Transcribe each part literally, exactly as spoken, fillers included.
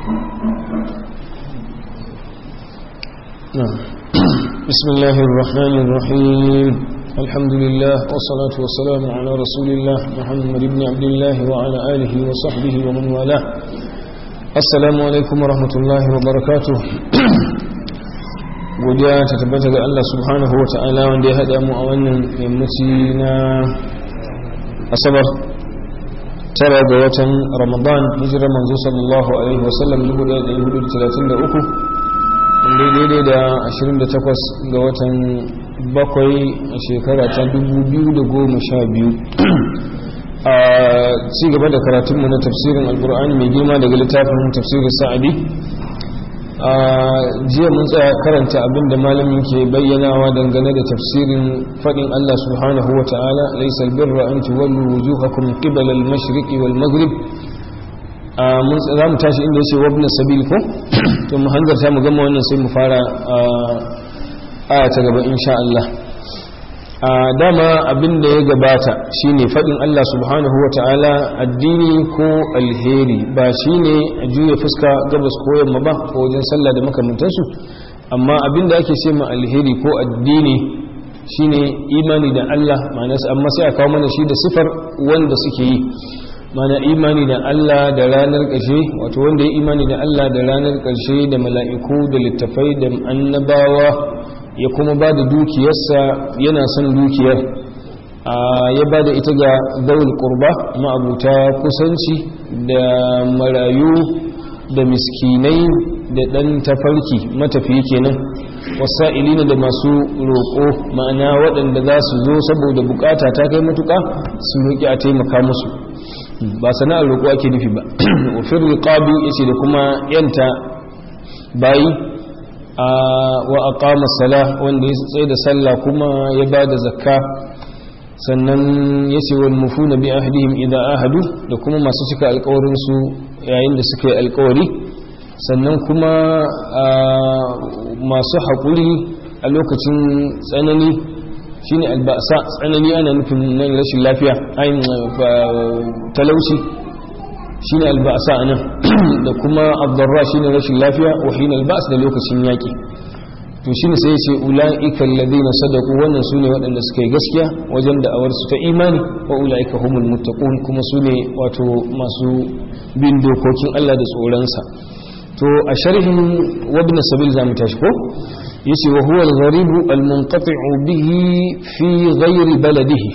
بسم الله الرحمن الرحيم الحمد لله والصلاة والسلام على رسول الله محمد بن عبد الله وعلى آله وصحبه ومن والاه. السلام عليكم ورحمة الله وبركاته. godiya ta tabbata ga Allah subhanahu wa ta'ala wanda ya haɗa mu a wannan yammaci na asabar tara ga watan ramadan hijirar manzo sallallahu alaihi wasallam dubu ɗaya da ɗari hudu da talatin da uku daidai da ashirin da takwas ga watan bakwai a shekara ta dubu biyu da goma sha biyu. A ci gaba da karatunmu na tafsirin alkur'ani mai girma daga littafin tafsirin sa'adi, a jiya mun tsaya karanta abin da malamin ke bayyanawa dangane da tafsirin fadin Allah subhanahu wa ta'ala laysal birra an tuwallu wujuhakum qibala al-mashriqi wal maghrib. mun za mu tashi inda yace wabna sabil ko to mu hanzarta mu gama wannan sai mu fara aya ta gaba insha Allah. dama abin da ya gabata shine fadin Allah subhanahu wa ta'ala addini ko alheri ba shine a juya fuska gabas ko yamma ba ko wajen sallah da makamantansu, amma abin da ake ce ma alheri ko addini shine imani da Allah ma'ana amma sai a kawo mana shi da sifar wanda suke yi, mana imani da Allah da ranar ƙarshe, wato wanda ya imani da Allah da ranar ƙarshe da mala'iku da littafai da annabawa ya kuma ba da dukiyarsa yana son dukiyar ya ba da ita ga daul qurba ma'abuta kusanci da marayu da miskinai da ɗan tafarki matafiyi kenan, wasa'ilina da masu roƙo ma'ana waɗanda za su zo saboda bukata ta kai matuƙa su roƙi a taimaka musu, ba sana'ar roƙo ake nufi ba. ofin riƙabi ya ce da kuma yanta bayi wa aqama salah wanda ya tsaye da sallah kuma ya ba da zakka, sannan ya ce wal mufuna bi ahdihim idza ahadu da kuma masu cika alƙawarin su yayin da suka yi alƙawari, sannan kuma masu haƙuri a lokacin tsanani shine albasa, tsanani ana nufin nan rashin lafiya ayin talauci shine albasa anan da kuma abdarra shine rashin lafiya wa hina albas da lokacin yaki. to shine sai yace ulaika alladhina sadaqu, wannan sune waɗanda suka yi gaskiya wajen da'awar su ta imani, wa ulaika humul muttaqun, kuma sune wato masu bin dokokin Allah da tsoron sa. to a sharhin wabna sabil zamu tashi ko yace wa huwa al-gharib al-munqati'u bihi fi ghayri baladihi,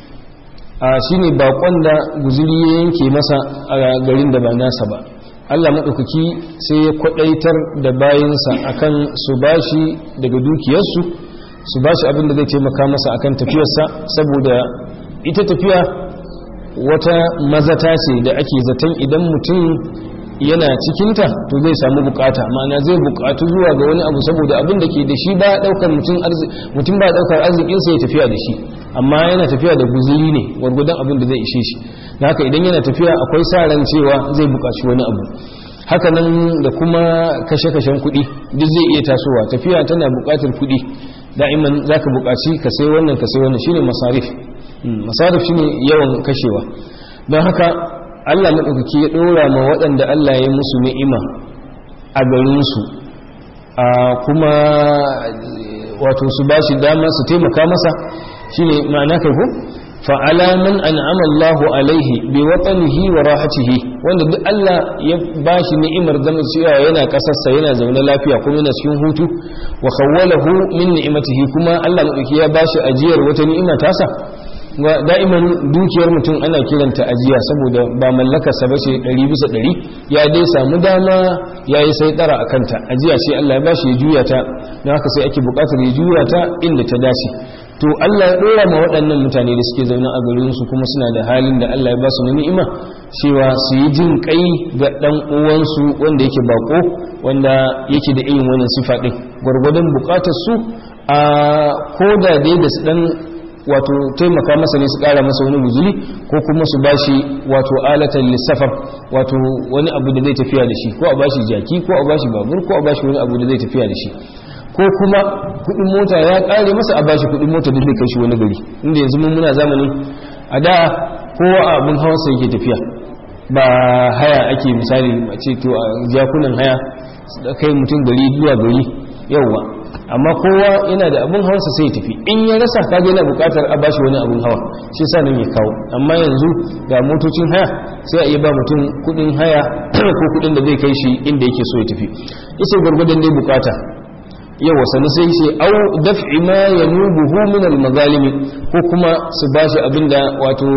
a shine bakon da guzuri ya yanke masa a garin da ba nasa ba. Allah madaukaki sai ya kwadaitar da bayinsa akan su bashi daga dukiyarsu, su bashi abin da zai taimaka masa akan tafiyarsa, saboda ita tafiya wata mazata ce da ake zaton idan mutum yana cikinta to zai samu bukata, ma'ana zai bukatu zuwa ga wani abu saboda abin da ke da shi ba daukar mutum mutum ba daukar arzikinsa ya tafiya da shi, amma yana tafiya da guzuri ne gwargwadon abin da zai ishe shi. haka idan yana tafiya akwai sa ran cewa zai bukaci wani abu. haka nan da kuma kashe-kashen kuɗi duk zai iya tasowa, tafiya tana bukatar kuɗi da'iman zaka bukaci ka sai wannan ka sai wannan shine masarif. masarif shine yawan kashewa. don haka Allah maɗaukaki ya ɗora ma waɗanda Allah ya musu ni'ima a garinsu kuma wato su ba shi dama su taimaka masa, shi ne ma'ana kai ko fa'ala man an'ama Allahu alaihi bi watanihi wa rahatihi, wanda duk Allah ya ba shi ni'imar zama cewa yana ƙasarsa yana zaune lafiya kuma yana cikin hutu, wa khawwalahu min ni'imatihi, kuma Allah maɗaukaki ya ba shi ajiyar wata ni'ima tasa. da'iman dukiyar mutum ana kiranta ajiya saboda ba mallakarsa ba ce ɗari bisa ɗari, ya dai samu dama ya yi sai ɗara a kanta, ajiya ce Allah ya ba shi ya juya ta, don haka sai ake buƙatar ya juya ta inda ta dace. to Allah ya ɗora ma waɗannan mutane da suke zaune a garinsu kuma suna da halin da Allah ya ba su na ni'ima, cewa su yi jin kai ga ɗan uwansu wanda yake bako, wanda yake da irin wannan sifa ɗin gwargwadon buƙatar su, a koda dai da su ɗan wato taimaka masa ne su kara masa wani guzuli, ko kuma su bashi wato alatan lissafar, wato wani abu da zai tafiya da shi, ko a bashi jaki ko a bashi babur ko a bashi wani abu da zai tafiya da shi, ko kuma kudin mota ya kare masa a bashi kudin mota da zai kai shi wani gari. Inda yanzu mun muna zamani a da kowa a abin hawansa yake tafiya, ba haya ake misali a ce to a jakunan haya kai mutum gari zuwa gari yauwa, amma kowa yana da abin hawansa sai ya tafi, in ya rasa kaga yana bukatar a bashi wani abin hawa, shi sa nan ya kawo. amma yanzu ga motocin haya sai a iya ba mutum kudin haya ko kudin da zai kai shi inda yake so ya tafi, isa gwargwadon dai bukata. yawa sani sai sai au daf'i ma yanubuhu min al-mazalim, ko kuma su bashi abinda wato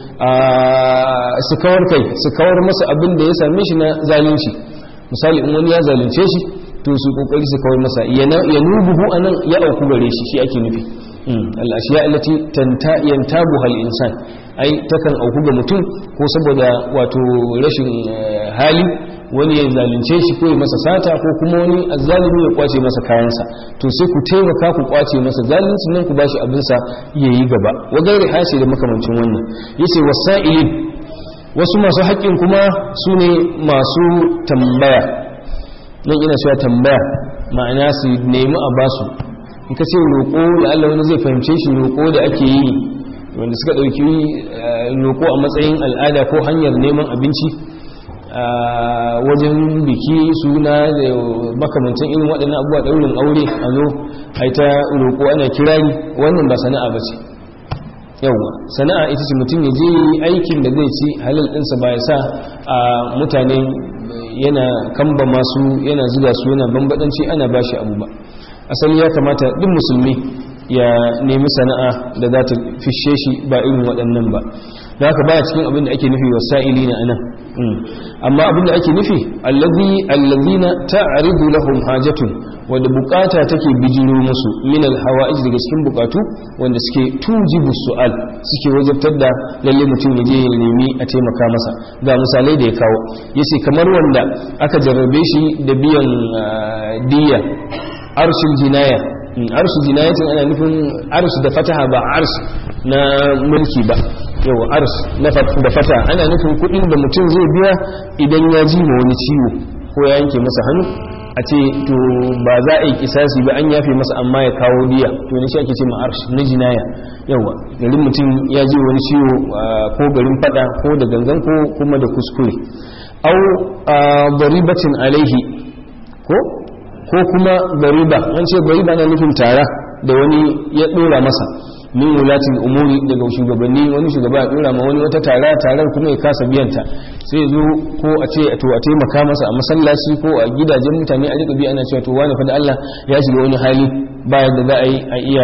su kawar kai su kawar masa abinda ya same shi na zalunci. misali in wani ya zalunce shi to su kokari su kawar masa, yanubuhu anan ya auku gare shi shi ake nufi. al-ashiya allati tanta yantabuha al-insan, ai takan auku ga mutum ko saboda wato rashin hali, wani ya zalunce shi ko ya masa sata, ko kuma wani azzalimi ya kwace masa kayansa, to sai ku taimaka ku kwace masa zalunci nan ku bashi abinsa yayi gaba. wa gairi hashi da makamancin wannan. yace wasa'ilin, wasu masu haƙƙin kuma su ne masu tambaya. nan ina cewa tambaya ma'ana su nemi a basu. in ka ce roƙo da Allah wani zai fahimce shi roƙo da ake yi wanda suka ɗauki roƙo a matsayin al'ada ko hanyar neman abinci wajen biki suna da makamantan irin waɗannan abubuwa, ɗaurin aure a zo haita roƙo ana kirari. wannan ba sana'a ba ce. yawwa sana'a ita ce mutum ya je aikin da zai ci halal ɗinsa, ba ya sa a mutane yana kamba masu yana zuga su yana bambadanci ana ba shi abu ba. asali ya kamata duk musulmi ya nemi sana'a da za ta fishe shi ba irin waɗannan ba. da haka baya cikin abin da ake nufi wasa'ili na anan. amma abin da ake nufi allazi allazina ta'ridu lahum hajatun, wanda bukata take bijiro musu min alhawa'ij, daga cikin bukatu wanda suke tujibu su'al, suke wajabtar da lalle mutum ya je ya nemi a taimaka masa. ga misalai da ya kawo, yace kamar wanda aka jarrabe shi da biyan diya, arshul jinaya. arshul jinayatin ana nufin arsh da fataha ba arsh na mulki ba. yawa arsh da fataha ana nufin kudin da mutum zai biya idan ya ji ma wani ciwo ko ya yanke masa hannu, a ce to ba za a yi kisasi ba, an yafe masa amma ya kawo diya, to ne shi ake ce ma arsh na jinaya. yawa garin mutum ya ji wani ciwo ko garin fada ko da gangan ko kuma da kuskure. au daribatin alaihi, ko ko kuma gariba. an ce gariba na nufin tara da wani ya dora masa min wulatin umuri, daga shugabanni, wani shugaba ya dora ma wani wata tara, tarar kuma ya kasa biyanta, sai zo ko a ce to a taimaka masa a masallaci ko a gidajen mutane a rika bi ana cewa to wani fa da Allah ya shiga wani hali bayan da za a yi a iya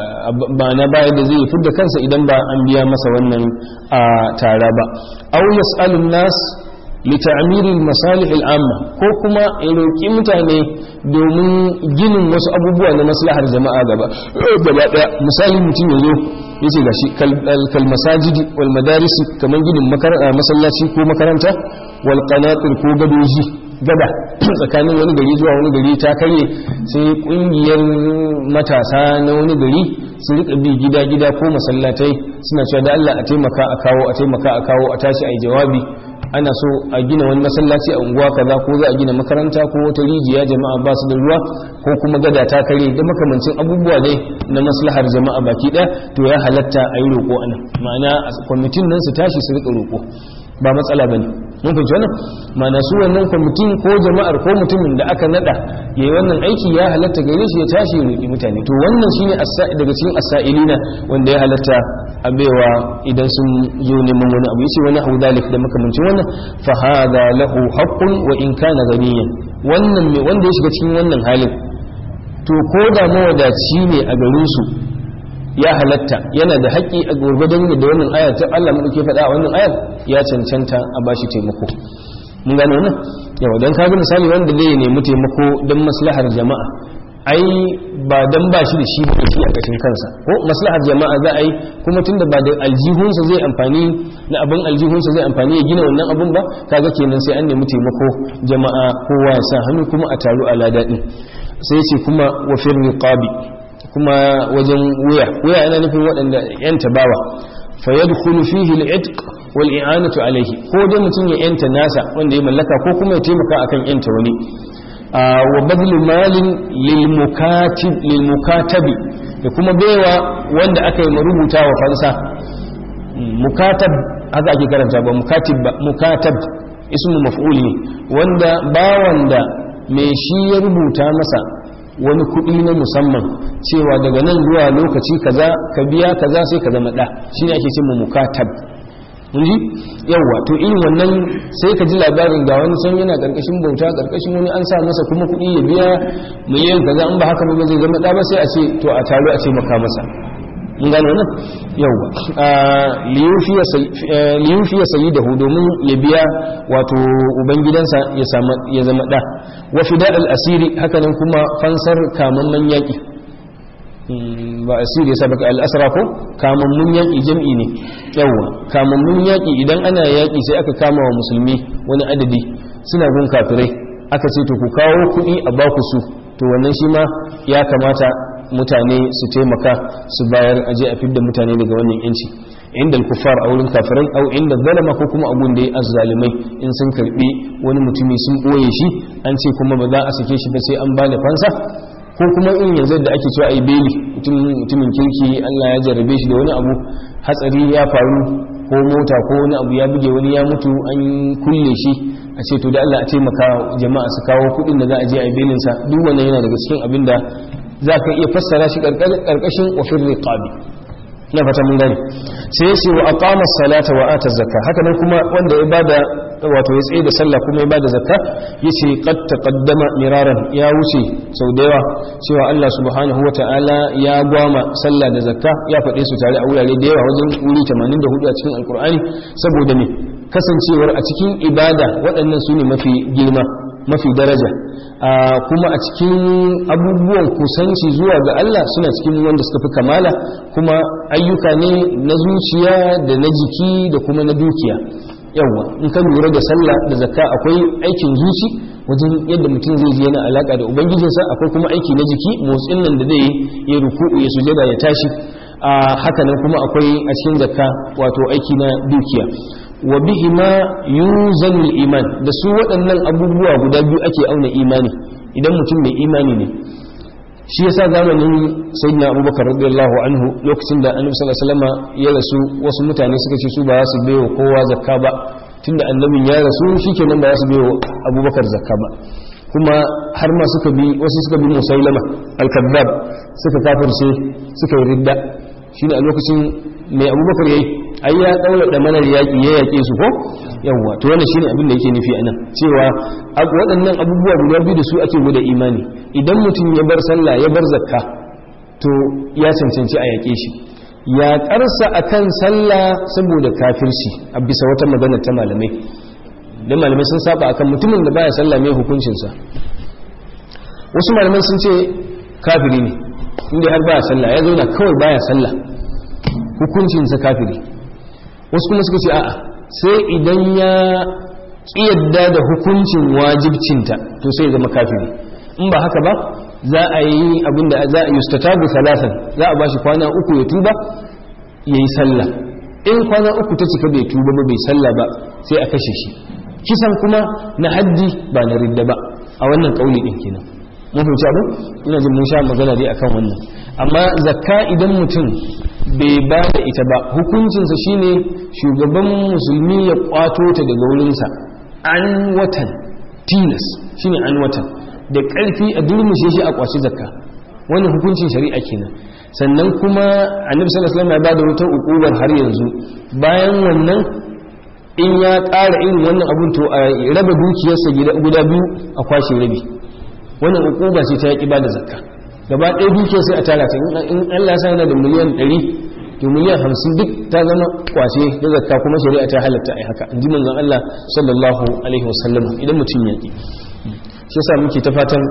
ba na bayan da zai fidda kansa idan ba an biya masa wannan a tara ba. aw yas'alun nas lita'amirin masalihil amma, ko kuma ya roƙi mutane domin ginin wasu abubuwa na maslahar jama'a gaba gaba daya. misali mutum ya zo ya ce gashi kal masajidi wal madaris, kamar ginin masallaci ko makaranta, wal qanatir ko gadoji, gada tsakanin wani gari zuwa wani gari ta karye, sai kungiyar matasa na wani gari su rika bi gida gida ko masallatai suna cewa da Allah a taimaka a kawo a taimaka a kawo a tashi a yi jawabi, ana so a gina wani masallaci a unguwa kaza, ko za a gina makaranta ko wata rijiya jama'a ba su da ruwa, ko kuma gada ta kare, da makamancin abubuwa ne na maslahar jama'a baki ɗaya, to ya halatta a yi roƙo anan. ma'ana kwamitin nan su tashi su rika roƙo, ba matsala bane. mun fahimci wannan ma'ana su wannan kwamitin ko jama'ar ko mutumin da aka nada yayi wannan aiki ya halatta gare shi ya tashi ya roƙi mutane. to wannan shine daga cikin as-sa'ilina wanda ya halatta a baiwa idan sun zo neman wani abu. yace wani hau dalik da makamancin wannan, fa hadha lahu haqqun wa in kana ghaniyan. wannan me wanda ya shiga cikin wannan halin, to ko da mawadaci ne a garin su ya halatta, yana da haƙƙi a gurgudan da wannan ayar ta Allah mu ke faɗa a wannan ayar, ya cancanta a bashi taimako. mun gane wannan yawa. dan kaga misali wanda zai nemi taimako don maslahar jama'a, ai ba dan ba shi da shi ba shi a kashin kansa, ko maslahar jama'a za a yi, kuma tunda ba da aljihunsa zai amfani na abin aljihunsa zai amfani ya gina wannan abun ba, kaga kenan sai an nemi taimako jama'a, kowa ya sa hannu kuma a taru a ladadin. sai ce kuma wa fir riqabi, kuma wajen wuya wuya yana nufin waɗanda yanta bawa, fa yadkhulu fihi al-itq wal i'anatu alayhi, ko dai mutum ya yanta nasa wanda ya mallaka, ko kuma ya taimaka akan yanta wani. wa badlu malin lil mukatib lil mukatabi, da kuma baiwa wanda aka yi marubuta wa fansa. mukatab haka ake karanta ba mukatib ba mukatab ismu maf'ul ne wanda ba wanda mai shi ya rubuta masa wani kuɗi na musamman cewa daga nan zuwa lokaci kaza ka biya kaza sai ka zama ɗa shi ne ake ce mu mukatab ji yawa to irin wannan sai ka ji labarin ga wani san yana karkashin bauta karkashin wani an sa masa kuma kuɗi ya biya miliyan kaza an ba haka ba zai zama ɗa ba sai a ce to a taro a ce maka masa mun gano nan yawa liyufiya sayyidahu domin ya biya wato ubangidansa ya samu ya zama ɗa wa fida al-asiri hakanan kuma fansar kamamman yaƙi ba asiri ya sabaka al-asra ko kamammun yaƙi jam'i ne yawa kamammun yaƙi idan ana yaƙi sai aka kama wa musulmi wani adadi suna gun kafirai aka ce to ku kawo kuɗi a baku su to wannan shi ma ya kamata mutane su taimaka su bayar aje a fidda mutane daga wannan yanci inda al-kuffar a wurin kafirai au inda zalama ko kuma abun da ya azzalimai in sun karbi wani mutumi sun boye shi an ce kuma ba za a sake shi ba sai an bada fansa ko kuma in yanzu da ake cewa ai beli mutumin kirki Allah ya jarrabe shi da wani abu hatsari ya faru ko mota ko wani abu ya buge wani ya mutu an kulle shi a ce to da Allah a taimaka jama'a su kawo kuɗin da za a je a belin sa duk wannan yana daga cikin abin da za ka iya fassara shi ƙarƙashin wafin riƙabi na fata mun gani sai ya ce wa aqama salata wa ata zakka haka nan kuma wanda ya bada wato ya tsaye da sallah kuma ya bada zakka yace qad taqaddama miraran ya wuce sau da yawa cewa Allah subhanahu wata'ala ya gwama sallah da zakka ya faɗe su tare a wurare da yawa wajen wuri tamanin da hudu a cikin alkur'ani saboda me kasancewar a cikin ibada waɗannan su ne mafi girma mafi daraja kuma a cikin abubuwan kusanci zuwa ga Allah suna cikin wanda suka fi kamala kuma ayyuka ne na zuciya da na jiki da kuma na dukiya yawa in ka lura da sallah da zakka akwai aikin zuci wajen yadda mutum zai ji yana alaka da ubangijinsa akwai kuma aiki na jiki motsin nan da zai yi ruku'u ya sujada ya tashi haka nan kuma akwai a cikin zakka wato aiki na dukiya wa bihima yuzanul iman da su waɗannan abubuwa guda biyu ake auna imani idan mutum mai imani ne shi yasa zamanin sayyidina abubakar radiyallahu anhu lokacin da annabi sallallahu alaihi wasallam ya rasu wasu mutane suka ce su ba za su bayo kowa zakka ba tunda annabin ya rasu shikenan ba za su bayo abubakar zakka ba kuma har ma suka bi wasu suka bi musailama al-kazzab suka kafirce suka yi ridda shine a lokacin mai abubakar yayi ai ya daura da manar yaki ya yake su ko yawa to wannan shine abin da yake nufi anan cewa waɗannan abubuwa guda biyu da su ake gwada imani idan mutum ya bar sallah ya bar zakka to ya cancanci a yake shi ya karsa akan sallah saboda kafirci a bisa wata magana ta malamai dan malamai sun saba akan mutumin da baya sallah mai hukuncin sa wasu malamai sun ce kafiri ne inda har baya sallah ya zauna kawai baya sallah hukuncin sa kafiri wasu kuma suka ce a'a sai idan ya ƙiyadda da hukuncin wajibcinta to sai zama kafiri in ba haka ba za a yi abinda za a yustatabu salasan za a bashi kwana uku ya tuba ya yi sallah in kwana uku ta cika bai tuba ba bai sallah ba sai a kashe shi kisan kuma na haddi ba na ridda ba a wannan kauli din kenan mun fahimci abu ina jin mun sha magana dai akan wannan amma zakka idan mutum bai ba da ita ba hukuncinsa shine shugaban musulmi ya kwato ta daga wurinsa an watan tilas shine an watan da ƙarfi a durmushe shi a kwashi zakka wannan hukuncin shari'a kenan sannan kuma annabi sallallahu alaihi wasallam ya bada wata ukubar har yanzu bayan wannan in ya ƙara irin wannan abun to a raba dukiyarsa guda biyu a kwashe rabi wannan ukuba ce ta yaki bada zakka gaba ɗaya dukiyar sai a tara ta in Allah sa yana da miliyan ɗari to miliyan hamsin duk ta zama kwashe da zakka kuma shari'a ta halatta ai haka inji manzon Allah sallallahu alaihi wasallam idan mutum yaki shi yasa muke ta fatan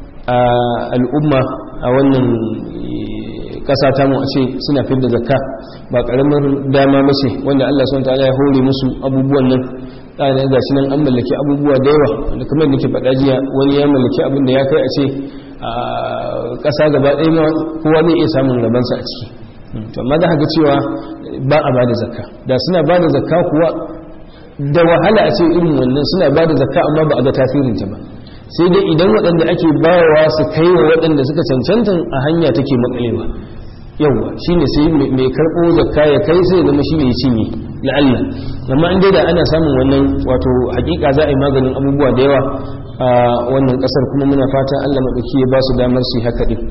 al'umma a wannan ƙasa ta mu a ce suna fitar da zakka ba ƙaramar dama ba ce wanda Allah subhanahu wa ta'ala ya hore musu abubuwan nan ɗaya ga shi nan an mallaki abubuwa da yawa da kamar nake faɗa jiya wani ya mallaki abin da ya kai a ce a ƙasa gaba ɗaya ma kowa zai iya samun rabansa a ciki to amma za ka ga cewa ba a ba da zakka da suna ba da zakka kuwa da wahala a ce irin wannan suna ba da zakka amma ba a ga tasirinta ba sai dai idan waɗanda ake bawa su kai wa waɗanda suka cancanta a hanya take makalewa yawa shine sai mai karɓo zakka ya kai sai zama shine ya cinye la'alla amma in dai da ana samun wannan wato hakika za a yi maganin abubuwa da yawa a wannan kasar kuma muna fata Allah madauki ya ba su damar su haka din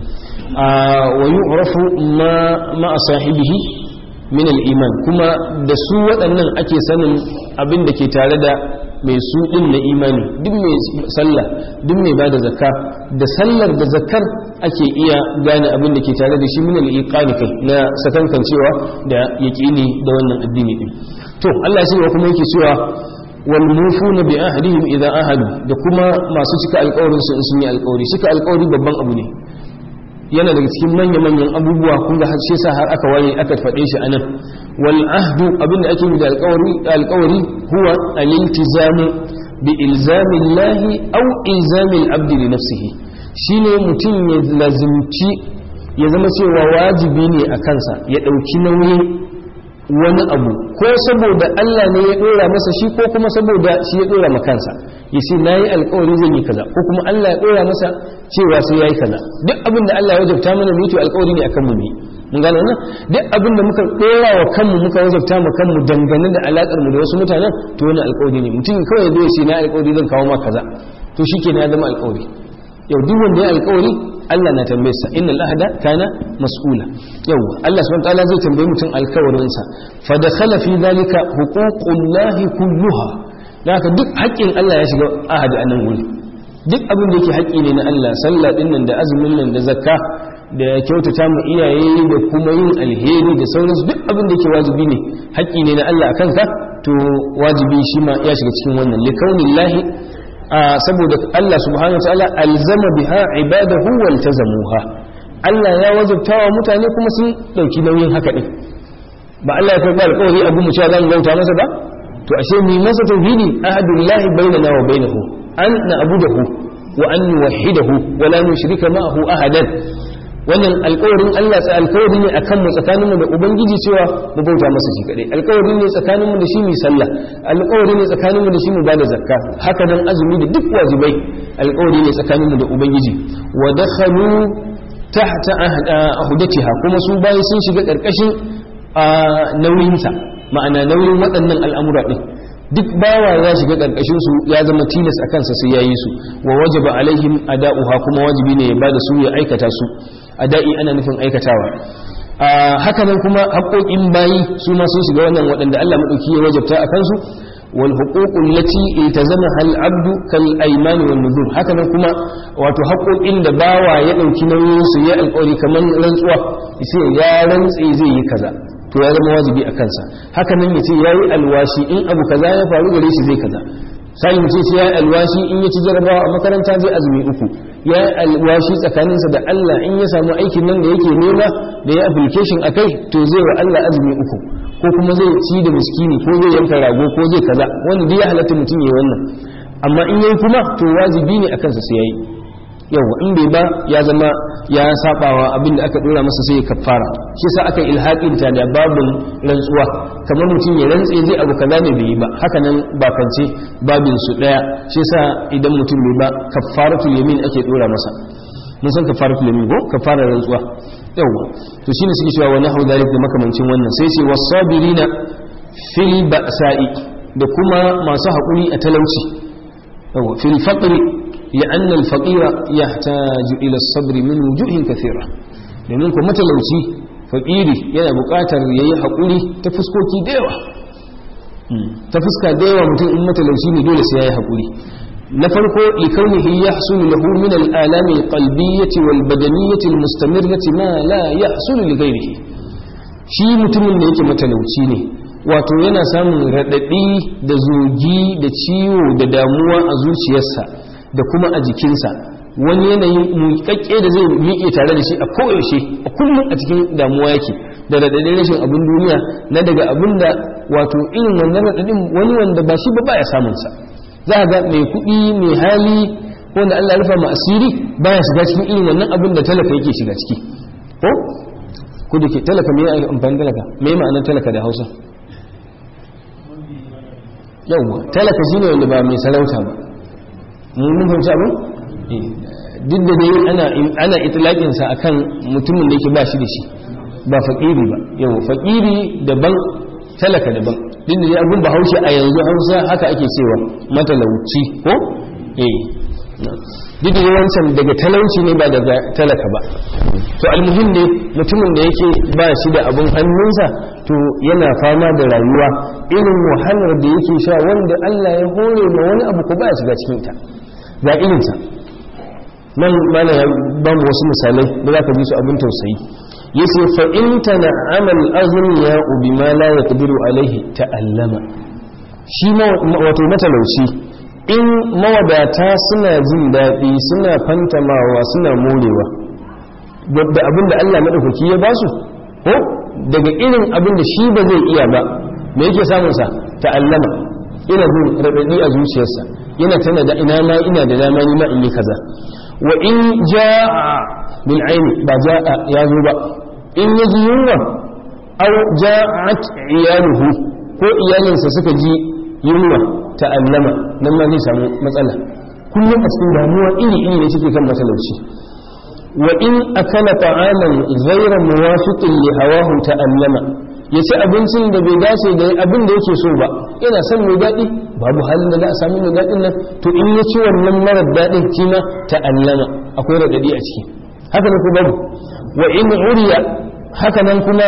wa yu'rafu ma ma sahibihi min al-iman kuma da su waɗannan ake sanin abin da ke tare da mai su din na imani duk mai sallah duk mai bada zakka da sallar da zakkar ake iya gane abin da ke tare da shi min al-iqani kai na sakankancewa da yaqini da wannan addini din to Allah shi kuma yake cewa wal mufuna bi ahdihim idza ahadu da kuma masu cika alƙawarin su in sun yi alƙawari cika alƙawari babban abu ne yana daga cikin manya-manyan abubuwa kun ga har sa har aka ware aka faɗe shi anan wal ahdu abinda ake yi da alƙawari alƙawari huwa al-iltizamu bi ilzami Allah aw ilzami al-abd li nafsihi shine mutum ya lazimci ya zama cewa wajibi ne a kansa ya dauki nauyin wani abu ko saboda Allah ne ya dora masa shi ko kuma saboda shi ya dora ma kansa yace nayi alƙawari zan yi kaza ko kuma Allah ya dora masa cewa sai yayi kaza duk abin da Allah ya wajabta mana mu yi to alƙawari ne akan mu ne mun gane wannan duk abin da muka dora wa kanmu muka wajabta mu kanmu dangane da alakar mu da wasu mutanen to wannan alƙawari ne mutum kawai ya zo ya ce na alƙawari zan kawo ma kaza to shikenan ya zama alƙawari yau duk wanda ya alƙawari Allah na tambaye sa innal ahda kana mas'ula yau Allah subhanahu wa ta'ala zai tambaye mutum alƙawarin sa fa dakhala fi dhalika huququllahi kulluha haka duk haƙƙin Allah ya shiga ahadi a nan wuri duk abin da yake haƙƙi ne na Allah sallah din nan da azumin nan da zakka da kyautata mu iyaye da kuma yin alheri da sauransu duk abin da yake wajibi ne haƙƙi ne na Allah akan ka to wajibi shi ma ya shiga cikin wannan likaunillahi saboda Allah subhanahu wa ta'ala alzama biha ibadahu wal tazamuha Allah ya wajabta wa mutane kuma sun dauki nauyin haka din ba Allah ya karɓa alƙawari abu mu cewa zan bauta masa ba to ashe ni masa tauhidi ahadullahi bainana wa bainahu an na'budahu wa an nuwahhidahu wa la nushrika ma'ahu ahadan wannan alƙawarin Allah sai alƙawari ne akan mu tsakaninmu da ubangiji cewa mu bauta masa shi kadai alƙawari ne tsakaninmu da shi mu sallah alƙawari ne tsakaninmu da shi mu bada zakka haka nan azumi da duk wajibai alƙawari ne tsakaninmu da ubangiji wa dakhalu tahta ahdatiha kuma su bayi sun shiga karkashin nauyinsa ma'ana nauyin waɗannan al'amura din duk bawa ya shiga karkashin su ya zama tilas a kansa sai yayi su wa wajaba alaihim ada'uha kuma wajibi ne ya bada su ya aikata su ada'i ana nufin aikatawa haka nan kuma haƙoƙin bayi su ma sun shiga wannan waɗanda Allah madauki ya wajabta a kansu wal huququl lati iltazamaha al abdu kal aymani wan nuzur haka nan kuma wato haƙoƙin da bawa ya dauki nauyin su ya alƙawari kaman rantsuwa sai ya rantsi zai yi kaza to ya zama wajibi a kansa haka nan yace yayi alwashi in abu kaza ya faru gare shi zai kaza sai mutum sai yayi alwashi in ya ci jarabawa a makaranta zai azumi uku ya alwashi tsakaninsa da Allah in ya samu aikin nan da yake nema da ya application akai to zai wa Allah azumi uku ko kuma zai ci da miskini ko zai yanka rago ko zai kaza wanda duk ya halatta mutum yayi wannan amma in yayi kuma to wajibi ne akan sa sai yayi yawa in bai ba ya zama ya sabawa abin da aka dora masa sai ya kafara shi yasa aka ilhaqin ta da babun rantsuwa kamar mutum ya rantse zai abu kaza ne bai yi ba haka nan ba kance babin su daya shi yasa idan mutum bai ba kafaratul yamin ake dora masa mun san kafaratul yamin ko kafara rantsuwa yawa to shine suke cewa wani hau zalik da makamancin wannan sai ce wasabirina fil ba'sa'i da kuma masu haƙuri a talauci yawa fil faqri لأن الفقير يحتاج إلى الصبر من وجوه كثيرة لأنك متلوشي فقيري yana buƙatar yayi haƙuri ta fuskoki da yawa ta fuska da yawa mutum in matalauci ne dole sai yayi haƙuri na farko likaunihi yahsulu lahu min al-alam al-qalbiyyah wal-badaniyyah al-mustamirrah ma la yahsulu li ghayrihi shi mutumin da yake matalauci ne wato yana samun radadi da zogi da ciwo da damuwa a zuciyarsa da kuma a jikinsa wani yanayin muƙaƙƙe da zai miƙe tare da shi a koyaushe a kullum a cikin damuwa yake da raɗaɗin rashin abin duniya na daga abin da wato irin wannan raɗaɗin wani wanda ba shi ba baya samunsa za a ga mai kuɗi mai hali wanda Allah ya rufa ma asiri baya shiga cikin irin wannan abin da talaka yake shiga ciki ko ko da ke talaka me ya amfani talaka me ma'anar talaka da Hausa yawwa talaka shine wanda ba mai sarauta ba mun fahimci abin duk da dai ana ana itlaqin sa akan mutumin da yake ba shi da shi ba faƙiri ba. Yau faƙiri daban talaka daban, din da ya abun Bahaushe a yanzu Hausa haka ake cewa matalauci ko eh duk da yawancin daga talauci ne ba daga talaka ba. To almuhim ne mutumin da yake ba shi da abun hannunsa to yana fama da rayuwa irin wahalar da yake sha wanda Allah ya hore ma wani abu ko ba ya shiga cikin ta ga irinsa. nan mana ya ba mu wasu misalai da za ka ji su abin tausayi. yace fa in tana'ama al-aghniya bima la yaqdiru alayhi ta'allama, shi ma wato matalauci in mawadata suna jin daɗi suna fantamawa suna morewa da abin da Allah madaukaki ya ba su ko daga irin abin da shi ba zai iya ba, me yake samun sa ta'allama, ina jin radadi a zuciyarsa, yana tana da ina ma ina da dama ni ma in yi kaza. wa in jaa bil aini ba jaa ya zo ba, in yaji yunwa aw jaat iyaluhu ko iyalinsa suka ji yunwa ta'allama, nan ma zai samu matsala. kullum a cikin damuwa iri iri ne suke kan matalauci. wa in akala ta'aman ghayra muwafiqin li hawahu ta'allama, yace abincin da bai dace da abin da yake so ba, yana son mai daɗi babu halin da za a samu mai daɗin nan, to in ya ci wannan marar daɗin kima ta'allama, akwai radadi a ciki. haka ne ko babu. wa in uriya, haka nan kuma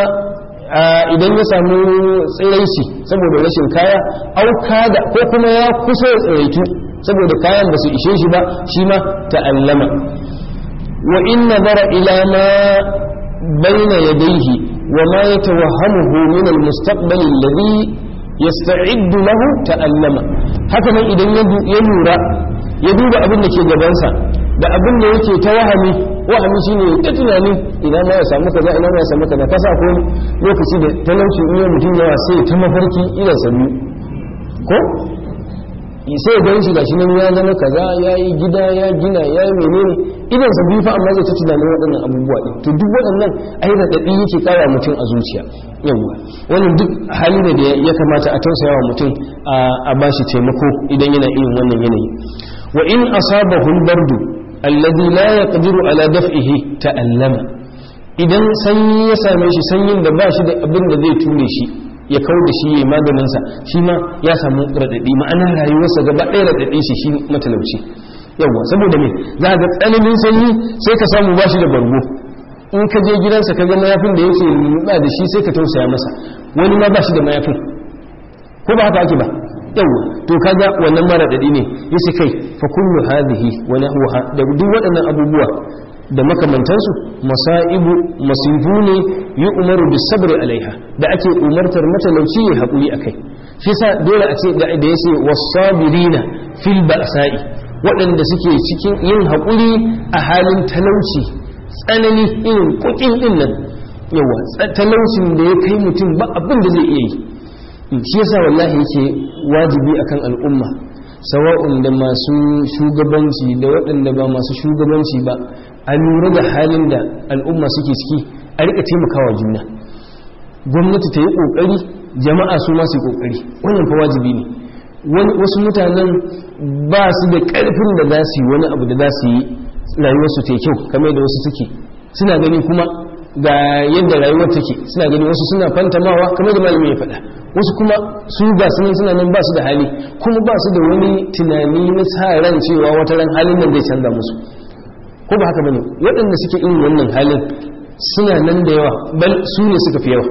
idan ya samu tsiraici saboda rashin kaya, auka da ko kuma ya kusa ya tsiraitu saboda kayan ba su ishe shi ba, shi ma ta'allama. wa in nazara ila ma bayna yadayhi wa ma yatawahhamuhu min al-mustaqbal alladhi yasta'iddu lahu ta'allama, haka nan idan ya lura ya duba abin da ke gabansa da abin da yake ta wahami, wahami shine ta tunani idan ma ya samu kaza ina ma ya samu kaza. kasa ko lokaci da talauci in mutum yawa sai ta mafarki idan sabu ko sai ga shi gashi nan ya zama kaza, yayi gida ya gina yayi menene idan sabu fa, amma zai ta tunanin waɗannan abubuwa din. to duk waɗannan ai da dadi yake kara mutum a zuciya. yawa wannan duk hali ne da ya kamata a tausaya wa mutum a bashi taimako idan yana irin wannan yanayi. wa in asabahu al-bardu alladhi la yaqdiru ala daf'ihi ta'allama, idan sanyi ya same shi, sanyin da ba shi da abin da zai ture shi ya kau da shi yayi maganin sa, shi ma ya samu radadi, ma'ana rayuwarsa gaba ɗaya radadi shi shi matalauci. yawa saboda me za ga tsananin sanyi sai ka samu ba shi da bargo, in ka je gidansa ka ga mayafin da yake nuna da shi sai ka tausaya masa, wani ma ba shi da mayafin, ko ba haka ake ba. yawa to kaga wannan mara dadi ne. yace kai fa kullu hadhihi wa nahwaha, da duk waɗannan abubuwa da makamantansu masaibu masifu ne yi umaru bis sabri alaiha, da ake umartar matalauci ya haƙuri akai. shi sa dole a ce da yace was-sabirina fil ba'sa'i, waɗanda suke cikin yin haƙuri a halin talauci tsanani irin kukin din nan. yawa talaucin da ya kai mutum ba abin da zai iya yi. shi yasa wallahi yake wajibi akan al'umma, sawa'un da masu shugabanci da waɗanda ba masu shugabanci ba, a lura da halin da al'umma suke ciki, a rika taimakawa juna. gwamnati ta yi ƙoƙari, jama'a su ma su yi ƙoƙari, wannan fa wajibi ne. wasu mutanen ba su da ƙarfin da za su yi wani abu da za su yi rayuwarsu ta kyau kamar da wasu suke, suna gani kuma ga yadda rayuwar take, suna gani wasu suna fantamawa kamar da malami ya faɗa, wasu kuma su ga sunan suna nan ba su da hali, kuma ba su da wani tunani na sa ran cewa wata ran halin nan zai canza musu, ko ba haka bane. waɗanda suke irin wannan halin suna nan da yawa, bal su ne suka fi yawa,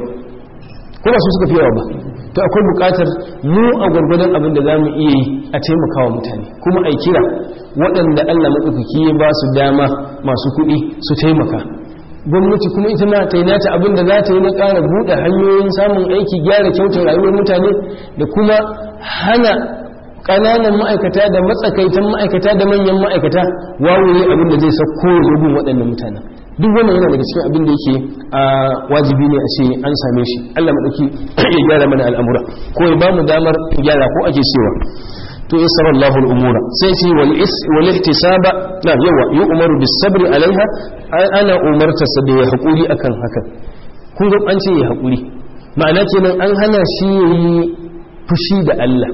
ko ba su suka fi yawa ba. to akwai buƙatar mu a gwargwadon abin da za mu iya yi a taimakawa mutane, kuma a kira waɗanda Allah maɗaukaki ya ba su dama masu kuɗi su taimaka. gwamnati kuma ita ma ta yi nata abin da za ta yi na ƙara buɗe hanyoyin samun aiki, gyara kyautar rayuwar mutane, da kuma hana ƙananan ma'aikata da matsakaitan ma'aikata da manyan ma'aikata wawure abin da zai sauko ya zo gun waɗannan mutanen. duk wannan yana daga cikin abin da yake a wajibi ne a ce an same shi. Allah maɗauki ya gyara mana al'amura, ko ya ba mu damar gyara, ko ake cewa to yassara Allahu al-umura. sai ce wal ihtisaba na yawa yi umaru bis sabri alaiha, ana umarta sa da ya haƙuri akan hakan. kun ga an ce ya haƙuri, ma'ana kenan an hana shi yayi fushi da Allah.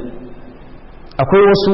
akwai wasu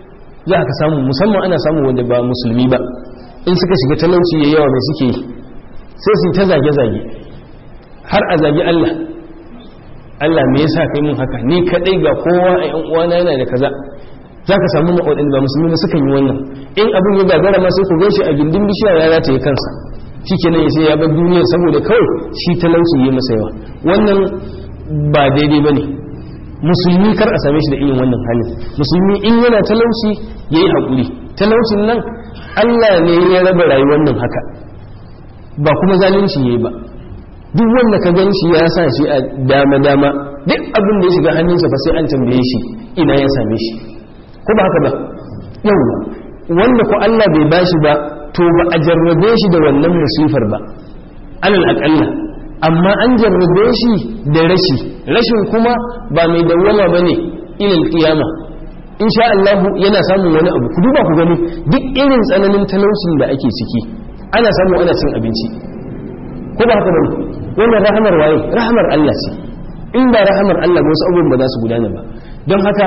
za ka samu, musamman ana samu wanda ba musulmi ba, in suka shiga talauci ya yawa mai suke yi, sai su ta zage-zage, har a zagi Allah Allah me yasa kai mun haka ni kadai ga kowa a yan uwana yana da kaza zaka samu waɗanda ba musulmi ba sukan yi wannan in abin ya gagara ma sai ku gaishe a gindin bishiya ya rata ya kansa shikenan ya sai ya bar duniya saboda kawai shi talauci yayi masa yawa wannan ba daidai bane musulmi kar a same shi da irin wannan halin musulmi in yana talauci yayi hakuri talaucin nan Allah ne ya raba rayuwar nan haka ba kuma zalunci yayi ba duk wanda ka gan shi ya sa shi a dama dama duk abin da ya shiga hannunsa fa sai an tambaye shi ina ya same shi ko ba haka ba yau wanda ko Allah bai bashi ba to ba a jarrabe shi da wannan musifar ba alal aqalla amma an jarrabe shi da rashi rashin kuma ba mai dawwama bane ilal qiyama insha Allah yana samun wani abu ku duba ku gani duk irin tsananin talaucin da ake ciki ana samu ana cin abinci ko ba haka bane wannan rahamar waye rahamar Allah ce in ba rahamar Allah ba wasu abubuwan ba za su gudana ba don haka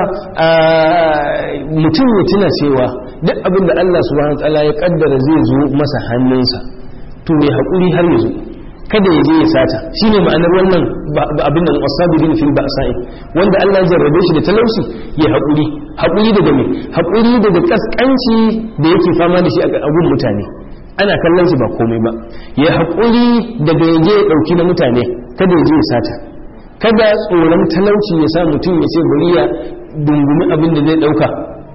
mutum ya tuna cewa duk abin da Allah subhanahu wataala ya kaddara zai zo masa hannunsa to mai haƙuri har ya zo kada ya je ya sata shine ma'anar wannan abin nan wasabirin fil ba'sa'i wanda Allah ya jarrabe shi da talauci ya haƙuri haƙuri daga me haƙuri daga kaskanci da yake fama da shi a gun mutane ana kallon shi ba komai ba ya haƙuri daga ya je ya ɗauki na mutane kada ya je ya sata kada tsoron talauci ya sa mutum ya ce bari ya dungumi abin da zai ɗauka